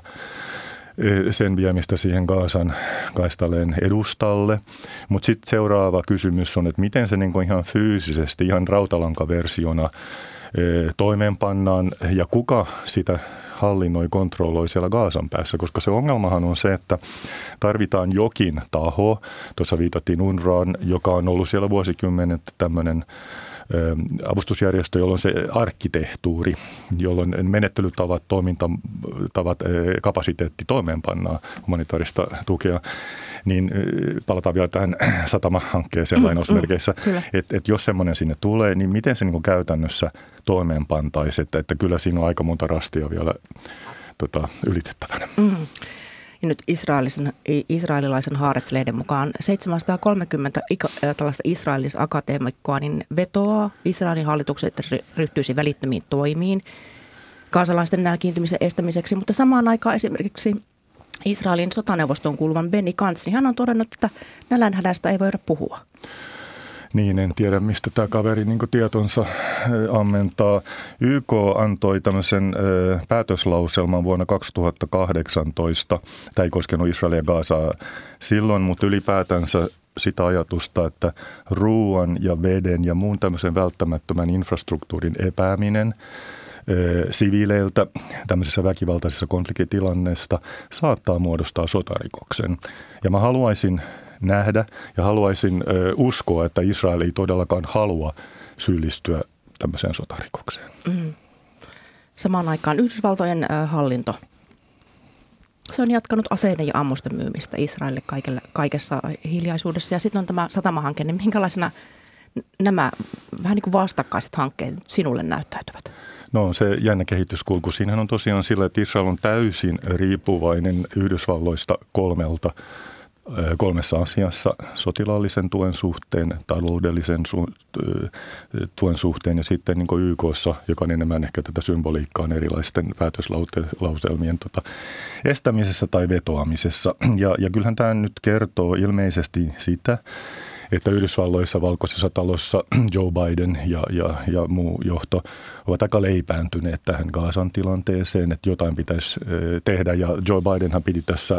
sen viemistä siihen Gazan kaistaleen edustalle. Mutta sitten seuraava kysymys on, että miten se niinku ihan fyysisesti, ihan rautalankaversiona toimeenpannaan ja kuka sitä hallinnoi, kontrolloi siellä Gazan päässä, koska se ongelmahan on se, että tarvitaan jokin taho, tuossa viitattiin UNRWAan, joka on ollut siellä vuosikymmenet tämmöinen avustusjärjestö, jolloin se arkkitehtuuri, jolloin menettelytavat, toimintatavat, kapasiteetti toimeenpannaan humanitaarista tukea, niin palataan vielä tähän satamahankkeeseen lainausmerkeissä, että jos semmoinen sinne tulee, niin miten se niin kuin käytännössä toimeenpantaisi, että kyllä siinä on aika monta rastia vielä ylitettävänä. Mm-hmm. Ja nyt israelilaisen Haaretz-lehden mukaan 730 tällaista israelis-akateemikkoa niin vetoaa Israelin hallituksen, että ryhtyisi välittömiin toimiin kansalaisten nälkiintymisen estämiseksi, mutta samaan aikaan esimerkiksi Israelin sotaneuvostoon kuuluvan Benny Gantz, niin hän on todennut, että nälänhädästä ei voida puhua. Niin, en tiedä, mistä tämä kaveri niin tietonsa ammentaa. YK antoi tämmöisen päätöslauselman vuonna 2018. Tämä ei koskenut Israelia ja Gazaa silloin, mutta ylipäätänsä sitä ajatusta, että ruoan ja veden ja muun tämmöisen välttämättömän infrastruktuurin epääminen siviileiltä tämmöisessä väkivaltaisessa konfliktitilanteessa saattaa muodostaa sotarikoksen. Ja mä haluaisin nähdä ja haluaisin uskoa, että Israel ei todellakaan halua syyllistyä tämmöiseen sotarikokseen. Samaan aikaan Yhdysvaltojen hallinto, se on jatkanut aseiden ja ammusten myymistä Israelille kaikessa hiljaisuudessa. Ja sitten on tämä satamahanke, niin minkälaisena nämä vähän niin kuin vastakkaiset hankkeet sinulle näyttäytyvät? No se jännä kehityskulku. Siinähän on tosiaan sillä, että Israel on täysin riippuvainen Yhdysvalloista kolmessa asiassa: sotilaallisen tuen suhteen, taloudellisen tuen suhteen ja sitten niin kuin YK:ssa, joka on enemmän ehkä tätä symboliikkaa erilaisten päätöslauselmien estämisessä tai vetoamisessa. Ja kyllähän tämä nyt kertoo ilmeisesti sitä, että Yhdysvalloissa, Valkoisessa talossa Joe Biden ja muu johto ovat aika leipääntyneet tähän Gazan tilanteeseen, että jotain pitäisi tehdä. Ja Joe Bidenhan pidi tässä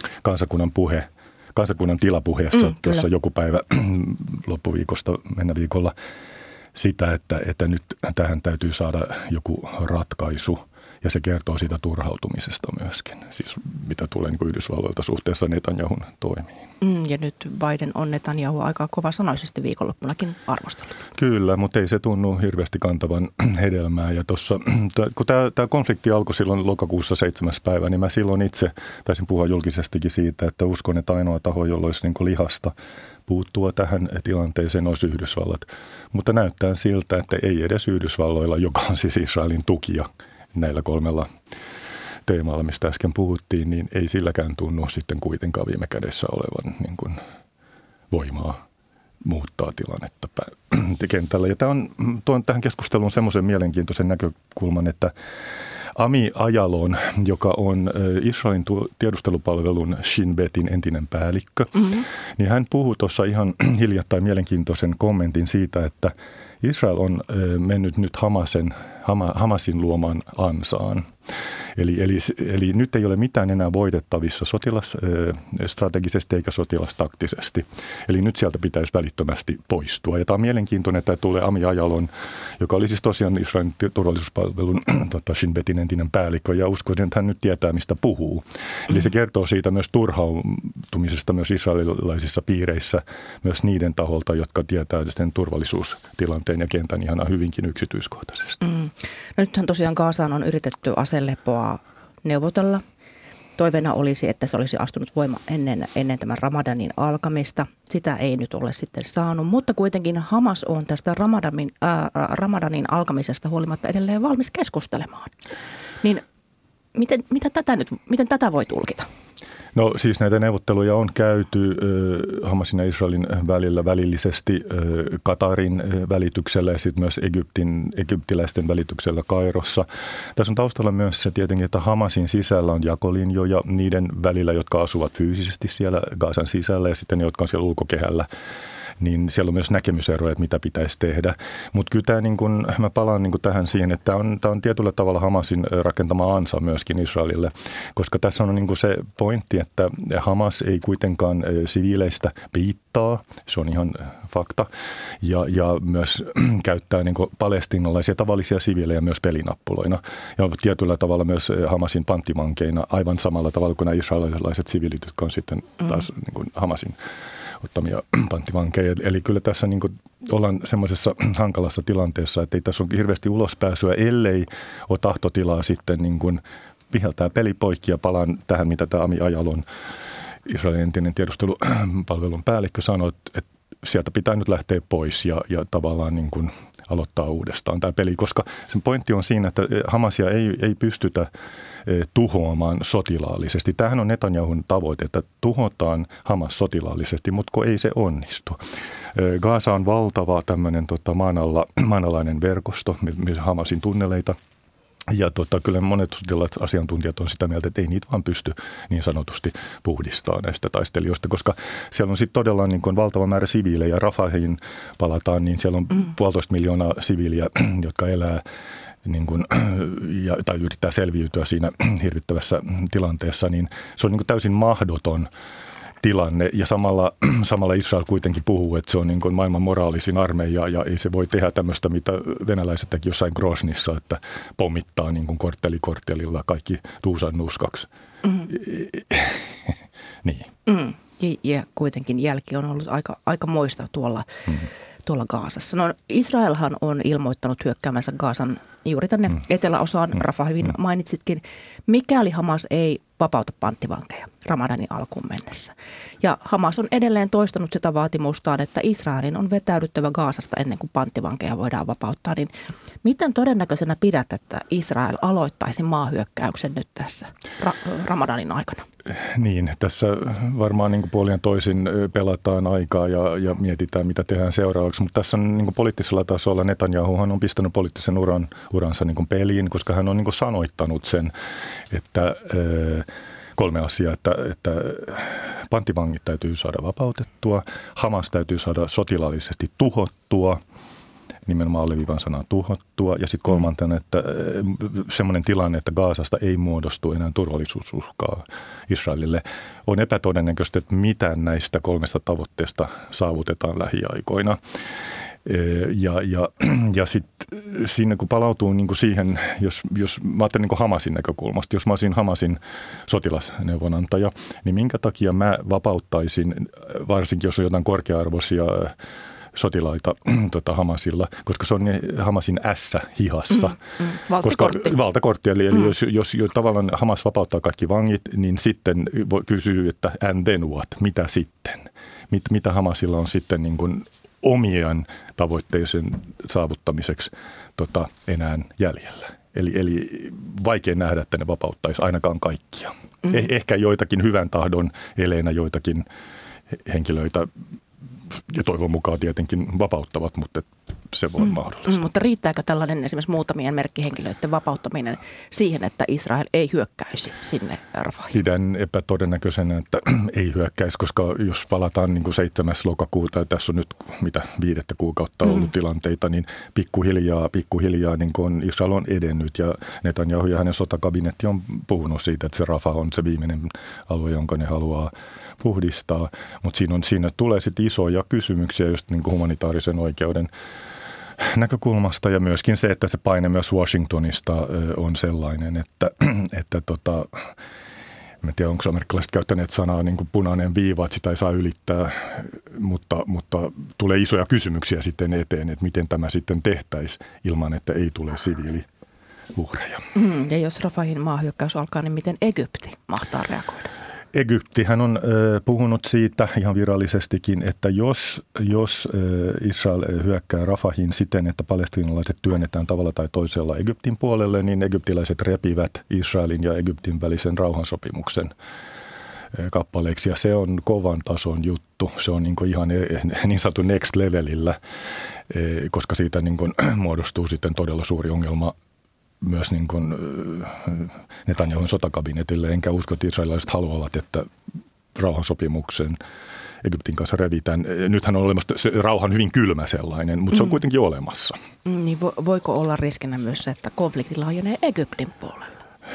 kansakunnan tilapuheessa tuossa joku päivä loppuviikosta mennä viikolla sitä, että nyt tähän täytyy saada joku ratkaisu. Ja se kertoo siitä turhautumisesta myöskin, siis mitä tulee niin kuin Yhdysvalloilta suhteessa Netanyahun toimiin. Ja nyt Biden on Netanyahu aika kovasanoisesti viikonloppunakin arvostellut. Kyllä, mutta ei se tunnu hirveästi kantavan hedelmää. Ja tuossa, kun tämä konflikti alkoi silloin lokakuussa 7. päivä, niin mä silloin itse taisin puhua julkisestikin siitä, että uskon, että ainoa taho, jolla olisi niin kuin lihasta puuttua tähän tilanteeseen, olisi Yhdysvallat. Mutta näyttää siltä, että ei edes Yhdysvalloilla, joka on siis Israelin tukija näillä 3 teemalla, mistä äsken puhuttiin, niin ei silläkään tunnu sitten kuitenkaan viime kädessä olevan niin kuin voimaa muuttaa tilannetta kentällä. Ja tuon tähän keskusteluun semmoisen mielenkiintoisen näkökulman, että Ami Ayalon, joka on Israelin tiedustelupalvelun Shin Betin entinen päällikkö, niin hän puhui tuossa ihan hiljattain mielenkiintoisen kommentin siitä, että Israel on mennyt nyt Hamasin luomaan ansaan. Eli nyt ei ole mitään enää voitettavissa sotilasstrategisesti eikä sotilastaktisesti. Eli nyt sieltä pitäisi välittömästi poistua. Ja tämä on mielenkiintoinen, että tulee Ami Ayalon, joka oli siis tosiaan Israelin turvallisuuspalvelun Shin Betin entinen päällikkö, ja uskoisin, että hän nyt tietää, mistä puhuu. Eli se kertoo siitä myös turhautumisesta myös israelilaisissa piireissä, myös niiden taholta, jotka tietää sen turvallisuustilanteen ja kentän ihan hyvinkin yksityiskohtaisesti. No nythän tosiaan Gazaan on yritetty aselepoa neuvotella. Toiveena olisi, että se olisi astunut voimaan ennen tämän Ramadanin alkamista. Sitä ei nyt ole sitten saanut, mutta kuitenkin Hamas on tästä Ramadanin alkamisesta huolimatta edelleen valmis keskustelemaan. Niin miten tätä voi tulkita? No siis näitä neuvotteluja on käyty Hamasin ja Israelin välillä välillisesti Katarin välityksellä ja sitten myös egyptiläisten välityksellä Kairossa. Tässä on taustalla myös se tietenkin, että Hamasin sisällä on jakolinjoja niiden välillä, jotka asuvat fyysisesti siellä Gazan sisällä ja sitten ne, jotka on siellä ulkokehällä. Niin siellä on myös näkemyseroja, että mitä pitäisi tehdä. Mutta kyllä tämä, niin kun, mä palaan niin kun tähän siihen, että tämä on tietyllä tavalla Hamasin rakentama ansa myöskin Israelille, koska tässä on niin kun se pointti, että Hamas ei kuitenkaan siviileistä piittaa, se on ihan fakta, ja myös käyttää niin kun palestiinalaisia tavallisia siviilejä myös pelinappuloina, ja tietyllä tavalla myös Hamasin panttivankeina aivan samalla tavalla kuin nämä israelilaiset siviilit, jotka on sitten taas niin kun Hamasin ottamia panttivankeja. Eli kyllä tässä niin kuin ollaan semmoisessa hankalassa tilanteessa, että ei tässä ole hirveästi ulospääsyä, ellei ole tahtotilaa sitten niin kuin viheltää peli poikki. Ja palaan tähän, mitä tämä Ami Ayalon, Israelin entinen tiedustelupalvelun päällikkö, sanoi, että sieltä pitää nyt lähteä pois ja tavallaan niin kuin aloittaa uudestaan tämä peli, koska sen pointti on siinä, että Hamasia ei pystytä tuhoamaan sotilaallisesti. Tämähän on Netanyahun tavoite, että tuhotaan Hamas sotilaallisesti, mutta kun ei se onnistu. Gaza on valtava tämmöinen maanalainen verkosto, Hamasin tunneleita. Ja kyllä monet asiantuntijat on sitä mieltä, että ei niitä vaan pysty niin sanotusti puhdistamaan näistä taistelijoista, koska siellä on sitten todella niin kuin valtava määrä siviilejä. Rafahin palataan, niin siellä on 1,5 miljoonaa siviiliä, jotka elää niin kuin, tai yrittää selviytyä siinä hirvittävässä tilanteessa, niin se on niin kuin täysin mahdoton tilanne. Ja samalla Israel kuitenkin puhuu, että se on niin kuin maailman moraalisin armeija ja ei se voi tehdä tämmöistä, mitä venäläiset teki jossain Grosnissa, että pommittaa niin kuin korttelilla kaikki tuusan nuskaksi. Niin. Ja kuitenkin jälki on ollut aika moista tuolla Gazassa. No, Israelhan on ilmoittanut hyökkäämänsä Gazan juuri tänne eteläosaan, Rafahin mainitsitkin, mikäli Hamas ei vapauta panttivankeja Ramadanin alkuun mennessä. Ja Hamas on edelleen toistanut sitä vaatimustaan, että Israelin on vetäydyttävä Gazasta ennen kuin panttivankeja voidaan vapauttaa. Niin miten todennäköisenä pidät, että Israel aloittaisi maahyökkäyksen nyt tässä Ramadanin aikana? Niin, tässä varmaan niin kuin puolin toisin pelataan aikaa ja mietitään, mitä tehdään seuraavaksi. Mutta tässä on niin kuin poliittisella tasolla Netanyahuhan on pistänyt poliittisen uransa niin kuin peliin, koska hän on niin kuin sanoittanut sen, että 3 asiaa, että panttivangit täytyy saada vapautettua, Hamas täytyy saada sotilaallisesti tuhottua, nimenomaan alleviivan sanaa tuhottua, ja sitten kolmantena, että semmoinen tilanne, että Gazasta ei muodostu enää turvallisuusuhkaa Israelille. On epätodennäköistä, että mitään näistä 3 tavoitteesta saavutetaan lähiaikoina. Ja sitten siinä kun palautuu niin kuin siihen, jos mä ajattelen niin kuin Hamasin näkökulmasta, jos mä olisin Hamasin sotilasneuvonantaja, niin minkä takia mä vapauttaisin, varsinkin jos on jotain korkea-arvoisia sotilaita Hamasilla, koska se on Hamasin ässä hihassa. Valtakortti. Eli jos tavallaan Hamas vapauttaa kaikki vangit, niin sitten voi kysyä, että and then what? Mitä sitten? Mitä Hamasilla on sitten niin kuin omien tavoitteiden saavuttamiseksi enää jäljellä. Eli vaikea nähdä, että ne vapauttaisi ainakaan kaikkia. Ehkä joitakin hyvän tahdon eleenä joitakin henkilöitä ja toivon mukaan tietenkin vapauttavat, mutta se voi mahdollista. Mutta riittääkö tällainen esimerkiksi muutamien merkkihenkilöiden vapauttaminen siihen, että Israel ei hyökkäisi sinne Rafahiin? Pidän epätodennäköisenä, että ei hyökkäisi, koska jos palataan niin kuin 7. lokakuuta, ja tässä on nyt 5. kuukautta ollut tilanteita, niin pikkuhiljaa niin kuin Israel on edennyt ja Netanyahu ja hänen sotakabinetti on puhunut siitä, että se Rafa on se viimeinen alue, jonka ne haluaa puhdistaa, mutta siinä tulee sitten isoja kysymyksiä just niin kuin humanitaarisen oikeuden näkökulmasta ja myöskin se, että se paine myös Washingtonista on sellainen, että en tiedä, onko amerikkalaiset käyttäneet sanaa niin kuin punainen viiva, että sitä ei saa ylittää, mutta tulee isoja kysymyksiä sitten eteen, että miten tämä sitten tehtäisiin ilman, että ei tule siviiliuhreja. Ja jos Rafahin maahyökkäys alkaa, niin miten Egypti mahtaa reagoida? Egyptihän on puhunut siitä ihan virallisestikin, että jos Israel hyökkää Rafahin siten, että palestiinalaiset työnnetään tavalla tai toisella Egyptin puolelle, niin egyptiläiset repivät Israelin ja Egyptin välisen rauhansopimuksen kappaleiksi. Ja se on kovan tason juttu. Se on niin kuin ihan niin sanottu next levelillä, koska siitä niin kuin muodostuu sitten todella suuri ongelma myös niin kuin Netanyahun sotakabinetille, enkä usko, että israelilaiset haluavat, että rauhansopimuksen Egyptin kanssa revitään. Nythän on olemassa se rauhan hyvin kylmä sellainen, mutta se on kuitenkin olemassa. Niin voiko olla riskinä myös se, että konflikti laajenee Egyptin puolelle?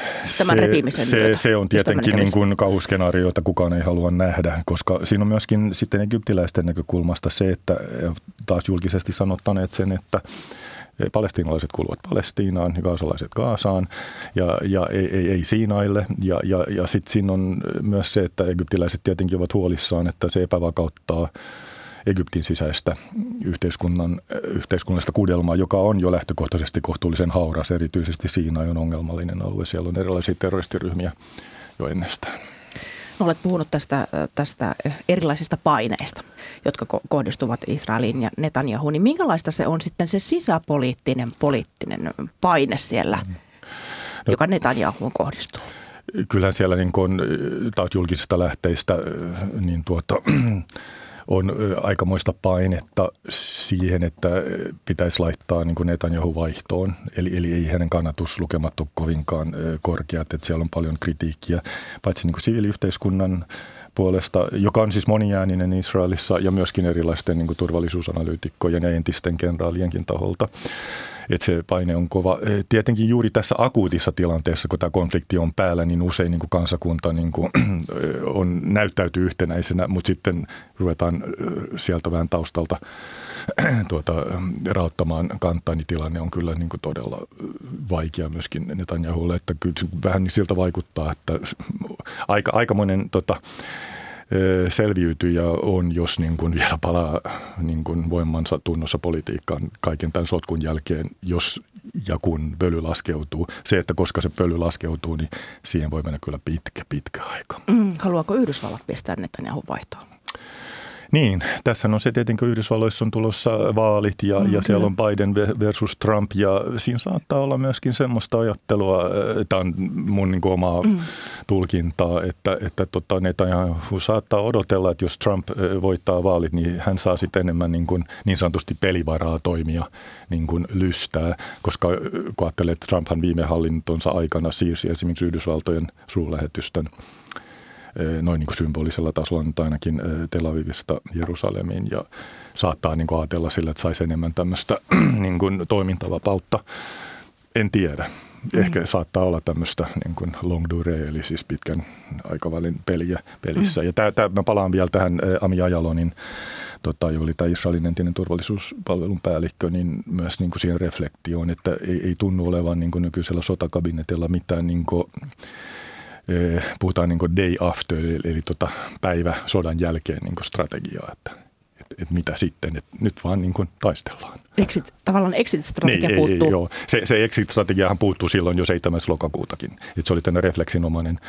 Se on tietenkin niin kuin kauhuskenaario, jota kukaan ei halua nähdä, koska siinä on myöskin sitten egyptiläisten näkökulmasta se, että taas julkisesti sanottaneet sen, että palestiinalaiset kuuluvat Palestiinaan ja gaasalaiset Gaasaan ja ei Siinaille. Ja sitten siinä on myös se, että egyptiläiset tietenkin ovat huolissaan, että se epävakauttaa Egyptin sisäistä yhteiskunnallista kudelmaa, joka on jo lähtökohtaisesti kohtuullisen hauras. Erityisesti Siinai on ongelmallinen alue. Siellä on erilaisia terroristiryhmiä jo ennestään. Olet puhunut tästä erilaisista paineista, jotka kohdistuvat Israeliin ja Netanyahuun. Niin minkälaista se on sitten se sisäpoliittinen paine siellä, joka Netanyahuun kohdistuu? Kyllähän siellä niin kuin taas julkisista lähteistä niin on aikamoista painetta siihen, että pitäisi laittaa niin kuin Netanyahu vaihtoon. Eli ei hänen kannatuslukemat ole kovinkaan korkeat, että siellä on paljon kritiikkiä, paitsi niin kuin siviiliyhteiskunnan puolesta, joka on siis moniääninen Israelissa ja myöskin erilaisten niin kuin turvallisuusanalyytikkojen ja entisten kenraalienkin taholta. Että se paine on kova. Tietenkin juuri tässä akuutissa tilanteessa, kun tämä konflikti on päällä, niin usein niin kuin kansakunta niin kuin näyttäytyy yhtenäisenä, mutta sitten ruvetaan sieltä vähän taustalta raottamaan kantaa, niin tilanne on kyllä niin kuin todella vaikea myöskin Netanyahulle. Että kyllä vähän niin siltä vaikuttaa, että aikamoinen selviytyjä on, jos niin kuin vielä palaa niin kuin voimansa tunnossa politiikkaan kaiken tämän sotkun jälkeen, jos ja kun pöly laskeutuu. Se, että koska se pöly laskeutuu, niin siihen voi mennä kyllä pitkä aika. Haluaako Yhdysvallat pistää Netanyahun vaihtoon? Niin, tässä on se tietenkin, kun Yhdysvalloissa on tulossa vaalit ja siellä on Biden versus Trump ja siinä saattaa olla myöskin semmoista ajattelua, tämä on mun niin kuin omaa tulkintaa, että Netanyahu saattaa odotella, että jos Trump voittaa vaalit, niin hän saa sitten enemmän niin sanotusti pelivaraa toimia niin kuin lystää, koska kun ajattelee, että Trumphan viime hallintonsa aikana siirsi esimerkiksi Yhdysvaltojen suurlähetystön noin niin kuin symbolisella tasolla nyt ainakin Tel Avivista Jerusalemiin ja saattaa niin kuin ajatella sillä, että saisi enemmän tämmöistä niin kuin toimintavapautta. En tiedä. Ehkä saattaa olla tämmöistä niin kuin long durée, eli siis pitkän aikavälin pelissä. Ja mä palaan vielä tähän Ami Ayalonin, joka oli tämä Israelin entinen turvallisuuspalvelun päällikkö, niin myös niin kuin siihen reflektioon, että ei tunnu olevan niin kuin nykyisellä sotakabinetilla mitään niin kuin puhutaan niin kuin day after, eli päivä sodan jälkeen niin kuin strategiaa, että mitä sitten, että nyt vaan niin kuin taistellaan. Tavallaan exit-strategia puuttuu. Joo, se exit-strategiahan puuttuu silloin jo 7. lokakuutakin. Että se oli tämmöinen refleksinomainen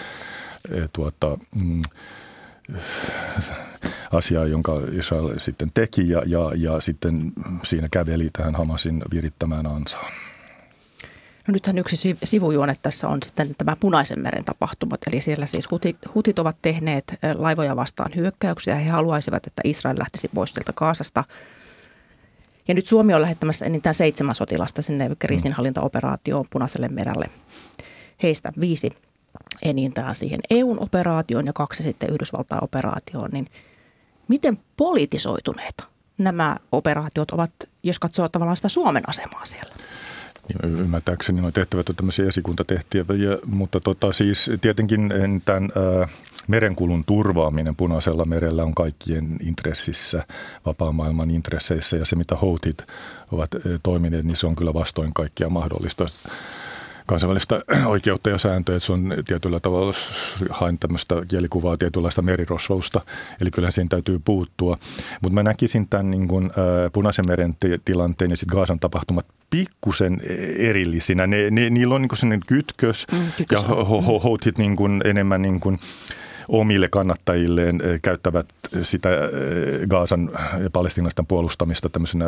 asia, jonka Israel sitten teki ja sitten siinä käveli tähän Hamasin virittämään ansaan. No nythän yksi sivujuone tässä on sitten tämä Punaisen meren tapahtumat, eli siellä siis hutit ovat tehneet laivoja vastaan hyökkäyksiä. He haluaisivat, että Israel lähtisi pois sieltä Gazasta. Ja nyt Suomi on lähettämässä enintään 7 sotilasta sinne kriisinhallintaoperaatioon Punaiselle merelle. Heistä 5 enintään siihen EUn operaatioon ja 2 sitten Yhdysvaltain operaatioon. Niin miten politisoituneita nämä operaatiot ovat, jos katsoo tavallaan sitä Suomen asemaa siellä? Ymmärtääkseni nuo tehtävät on tämmöisiä esikuntatehtäviä, mutta siis tietenkin tämän merenkulun turvaaminen Punaisella merellä on kaikkien intressissä, vapaan maailman intresseissä ja se mitä houthit ovat toimineet, niin se on kyllä vastoin kaikkia mahdollista kansainvälistä oikeutta ja sääntöä, että se on tietyllä tavalla, hain tämmöistä kielikuvaa tietynlaista merirosvousta, eli kyllä siihen täytyy puuttua. Mutta mä näkisin tämän niin kuin Punaisen meren tilanteen ja sitten Gazan tapahtumat pikkusen erillisinä. Niillä on niin kuin sellainen kytkös ja houthit niin kuin enemmän niin kuin omille kannattajilleen käyttävät sitä Gazan ja palestiinalaisten puolustamista tämmöisenä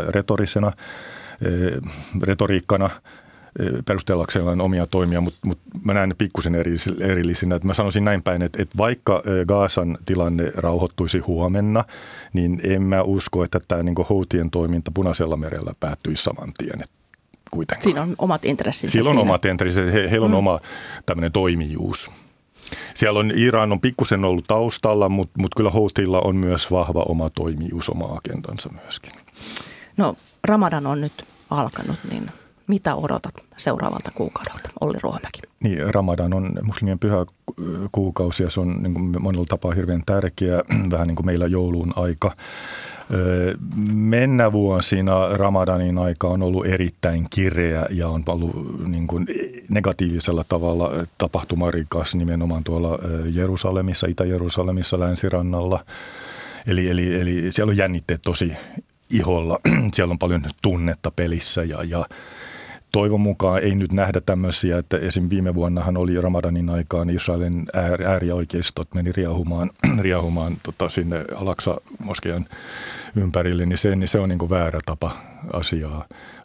retoriikkana, perustellakseen omia toimia, mutta mä näen ne pikkusen erillisinä. Että mä sanoisin näin päin, että vaikka Gazan tilanne rauhoittuisi huomenna, niin en mä usko, että tämä niin kuin houthien toiminta Punaisella merellä päättyisi saman tien. Kuitenkaan. Siinä on omat intressinsä. Siellä on omat intressinsä. Heillä on oma tämmöinen toimijuus. Siellä on Iran on pikkusen ollut taustalla, mutta kyllä houthilla on myös vahva oma toimijuus, oma agendansa myöskin. No Ramadan on nyt alkanut, niin mitä odotat seuraavalta kuukaudelta, Olli Ruohomäki? Niin, Ramadan on muslimien pyhä kuukausi ja se on niin kuin monella tapaa hirveän tärkeä, vähän niin kuin meillä joulun aika. Mennä vuosina Ramadanin aika on ollut erittäin kireä ja on ollut niin kuin negatiivisella tavalla tapahtumarikas nimenomaan tuolla Jerusalemissa, Itä-Jerusalemissa, länsirannalla. Eli siellä on jännitteet tosi iholla. Siellä on paljon tunnetta pelissä ja toivon mukaan ei nyt nähdä tämmöisiä, että esim. Viime vuonnahan oli Ramadanin aikaan Israelin äärioikeistot meni riehumaan sinne Al-Aqsa-moskeijan ympärille, niin se on niin kuin väärä tapa asiaa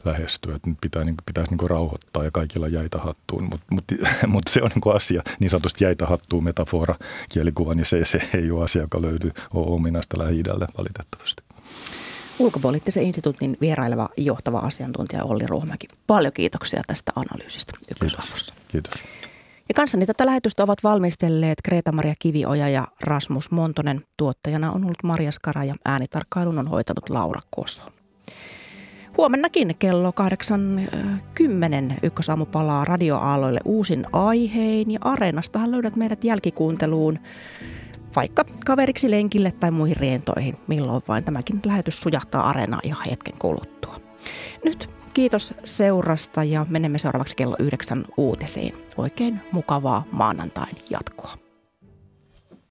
lähestyä. Että nyt pitäisi rauhoittaa ja kaikilla jäitä hattuun, mutta se on asia, niin sanotusti jäitä hattuun metafora, kielikuva, niin se ei ole asia, joka löytyy ominaista Lähi-idälle valitettavasti. Ulkopoliittisen instituutin vieraileva johtava asiantuntija Olli Ruohomäki. Paljon kiitoksia tästä analyysistä Ykkösaamussa. Kiitos. Ja kanssani tätä lähetystä ovat valmistelleet Greta-Maria Kivioja ja Rasmus Montonen. Tuottajana on ollut Marja Skara ja äänitarkkailun on hoitanut Laura Koso. Huomennakin kello 8:10 Ykkösaamu palaa radioaaloille uusin aihein ja Areenastahan löydät meidät jälkikuunteluun vaikka kaveriksi lenkille tai muihin rientoihin. Milloin vain tämäkin lähetys sujahtaa Areenaa ihan hetken kuluttua. Nyt kiitos seurasta ja menemme seuraavaksi kello 9 uutisiin. Oikein mukavaa maanantain jatkoa.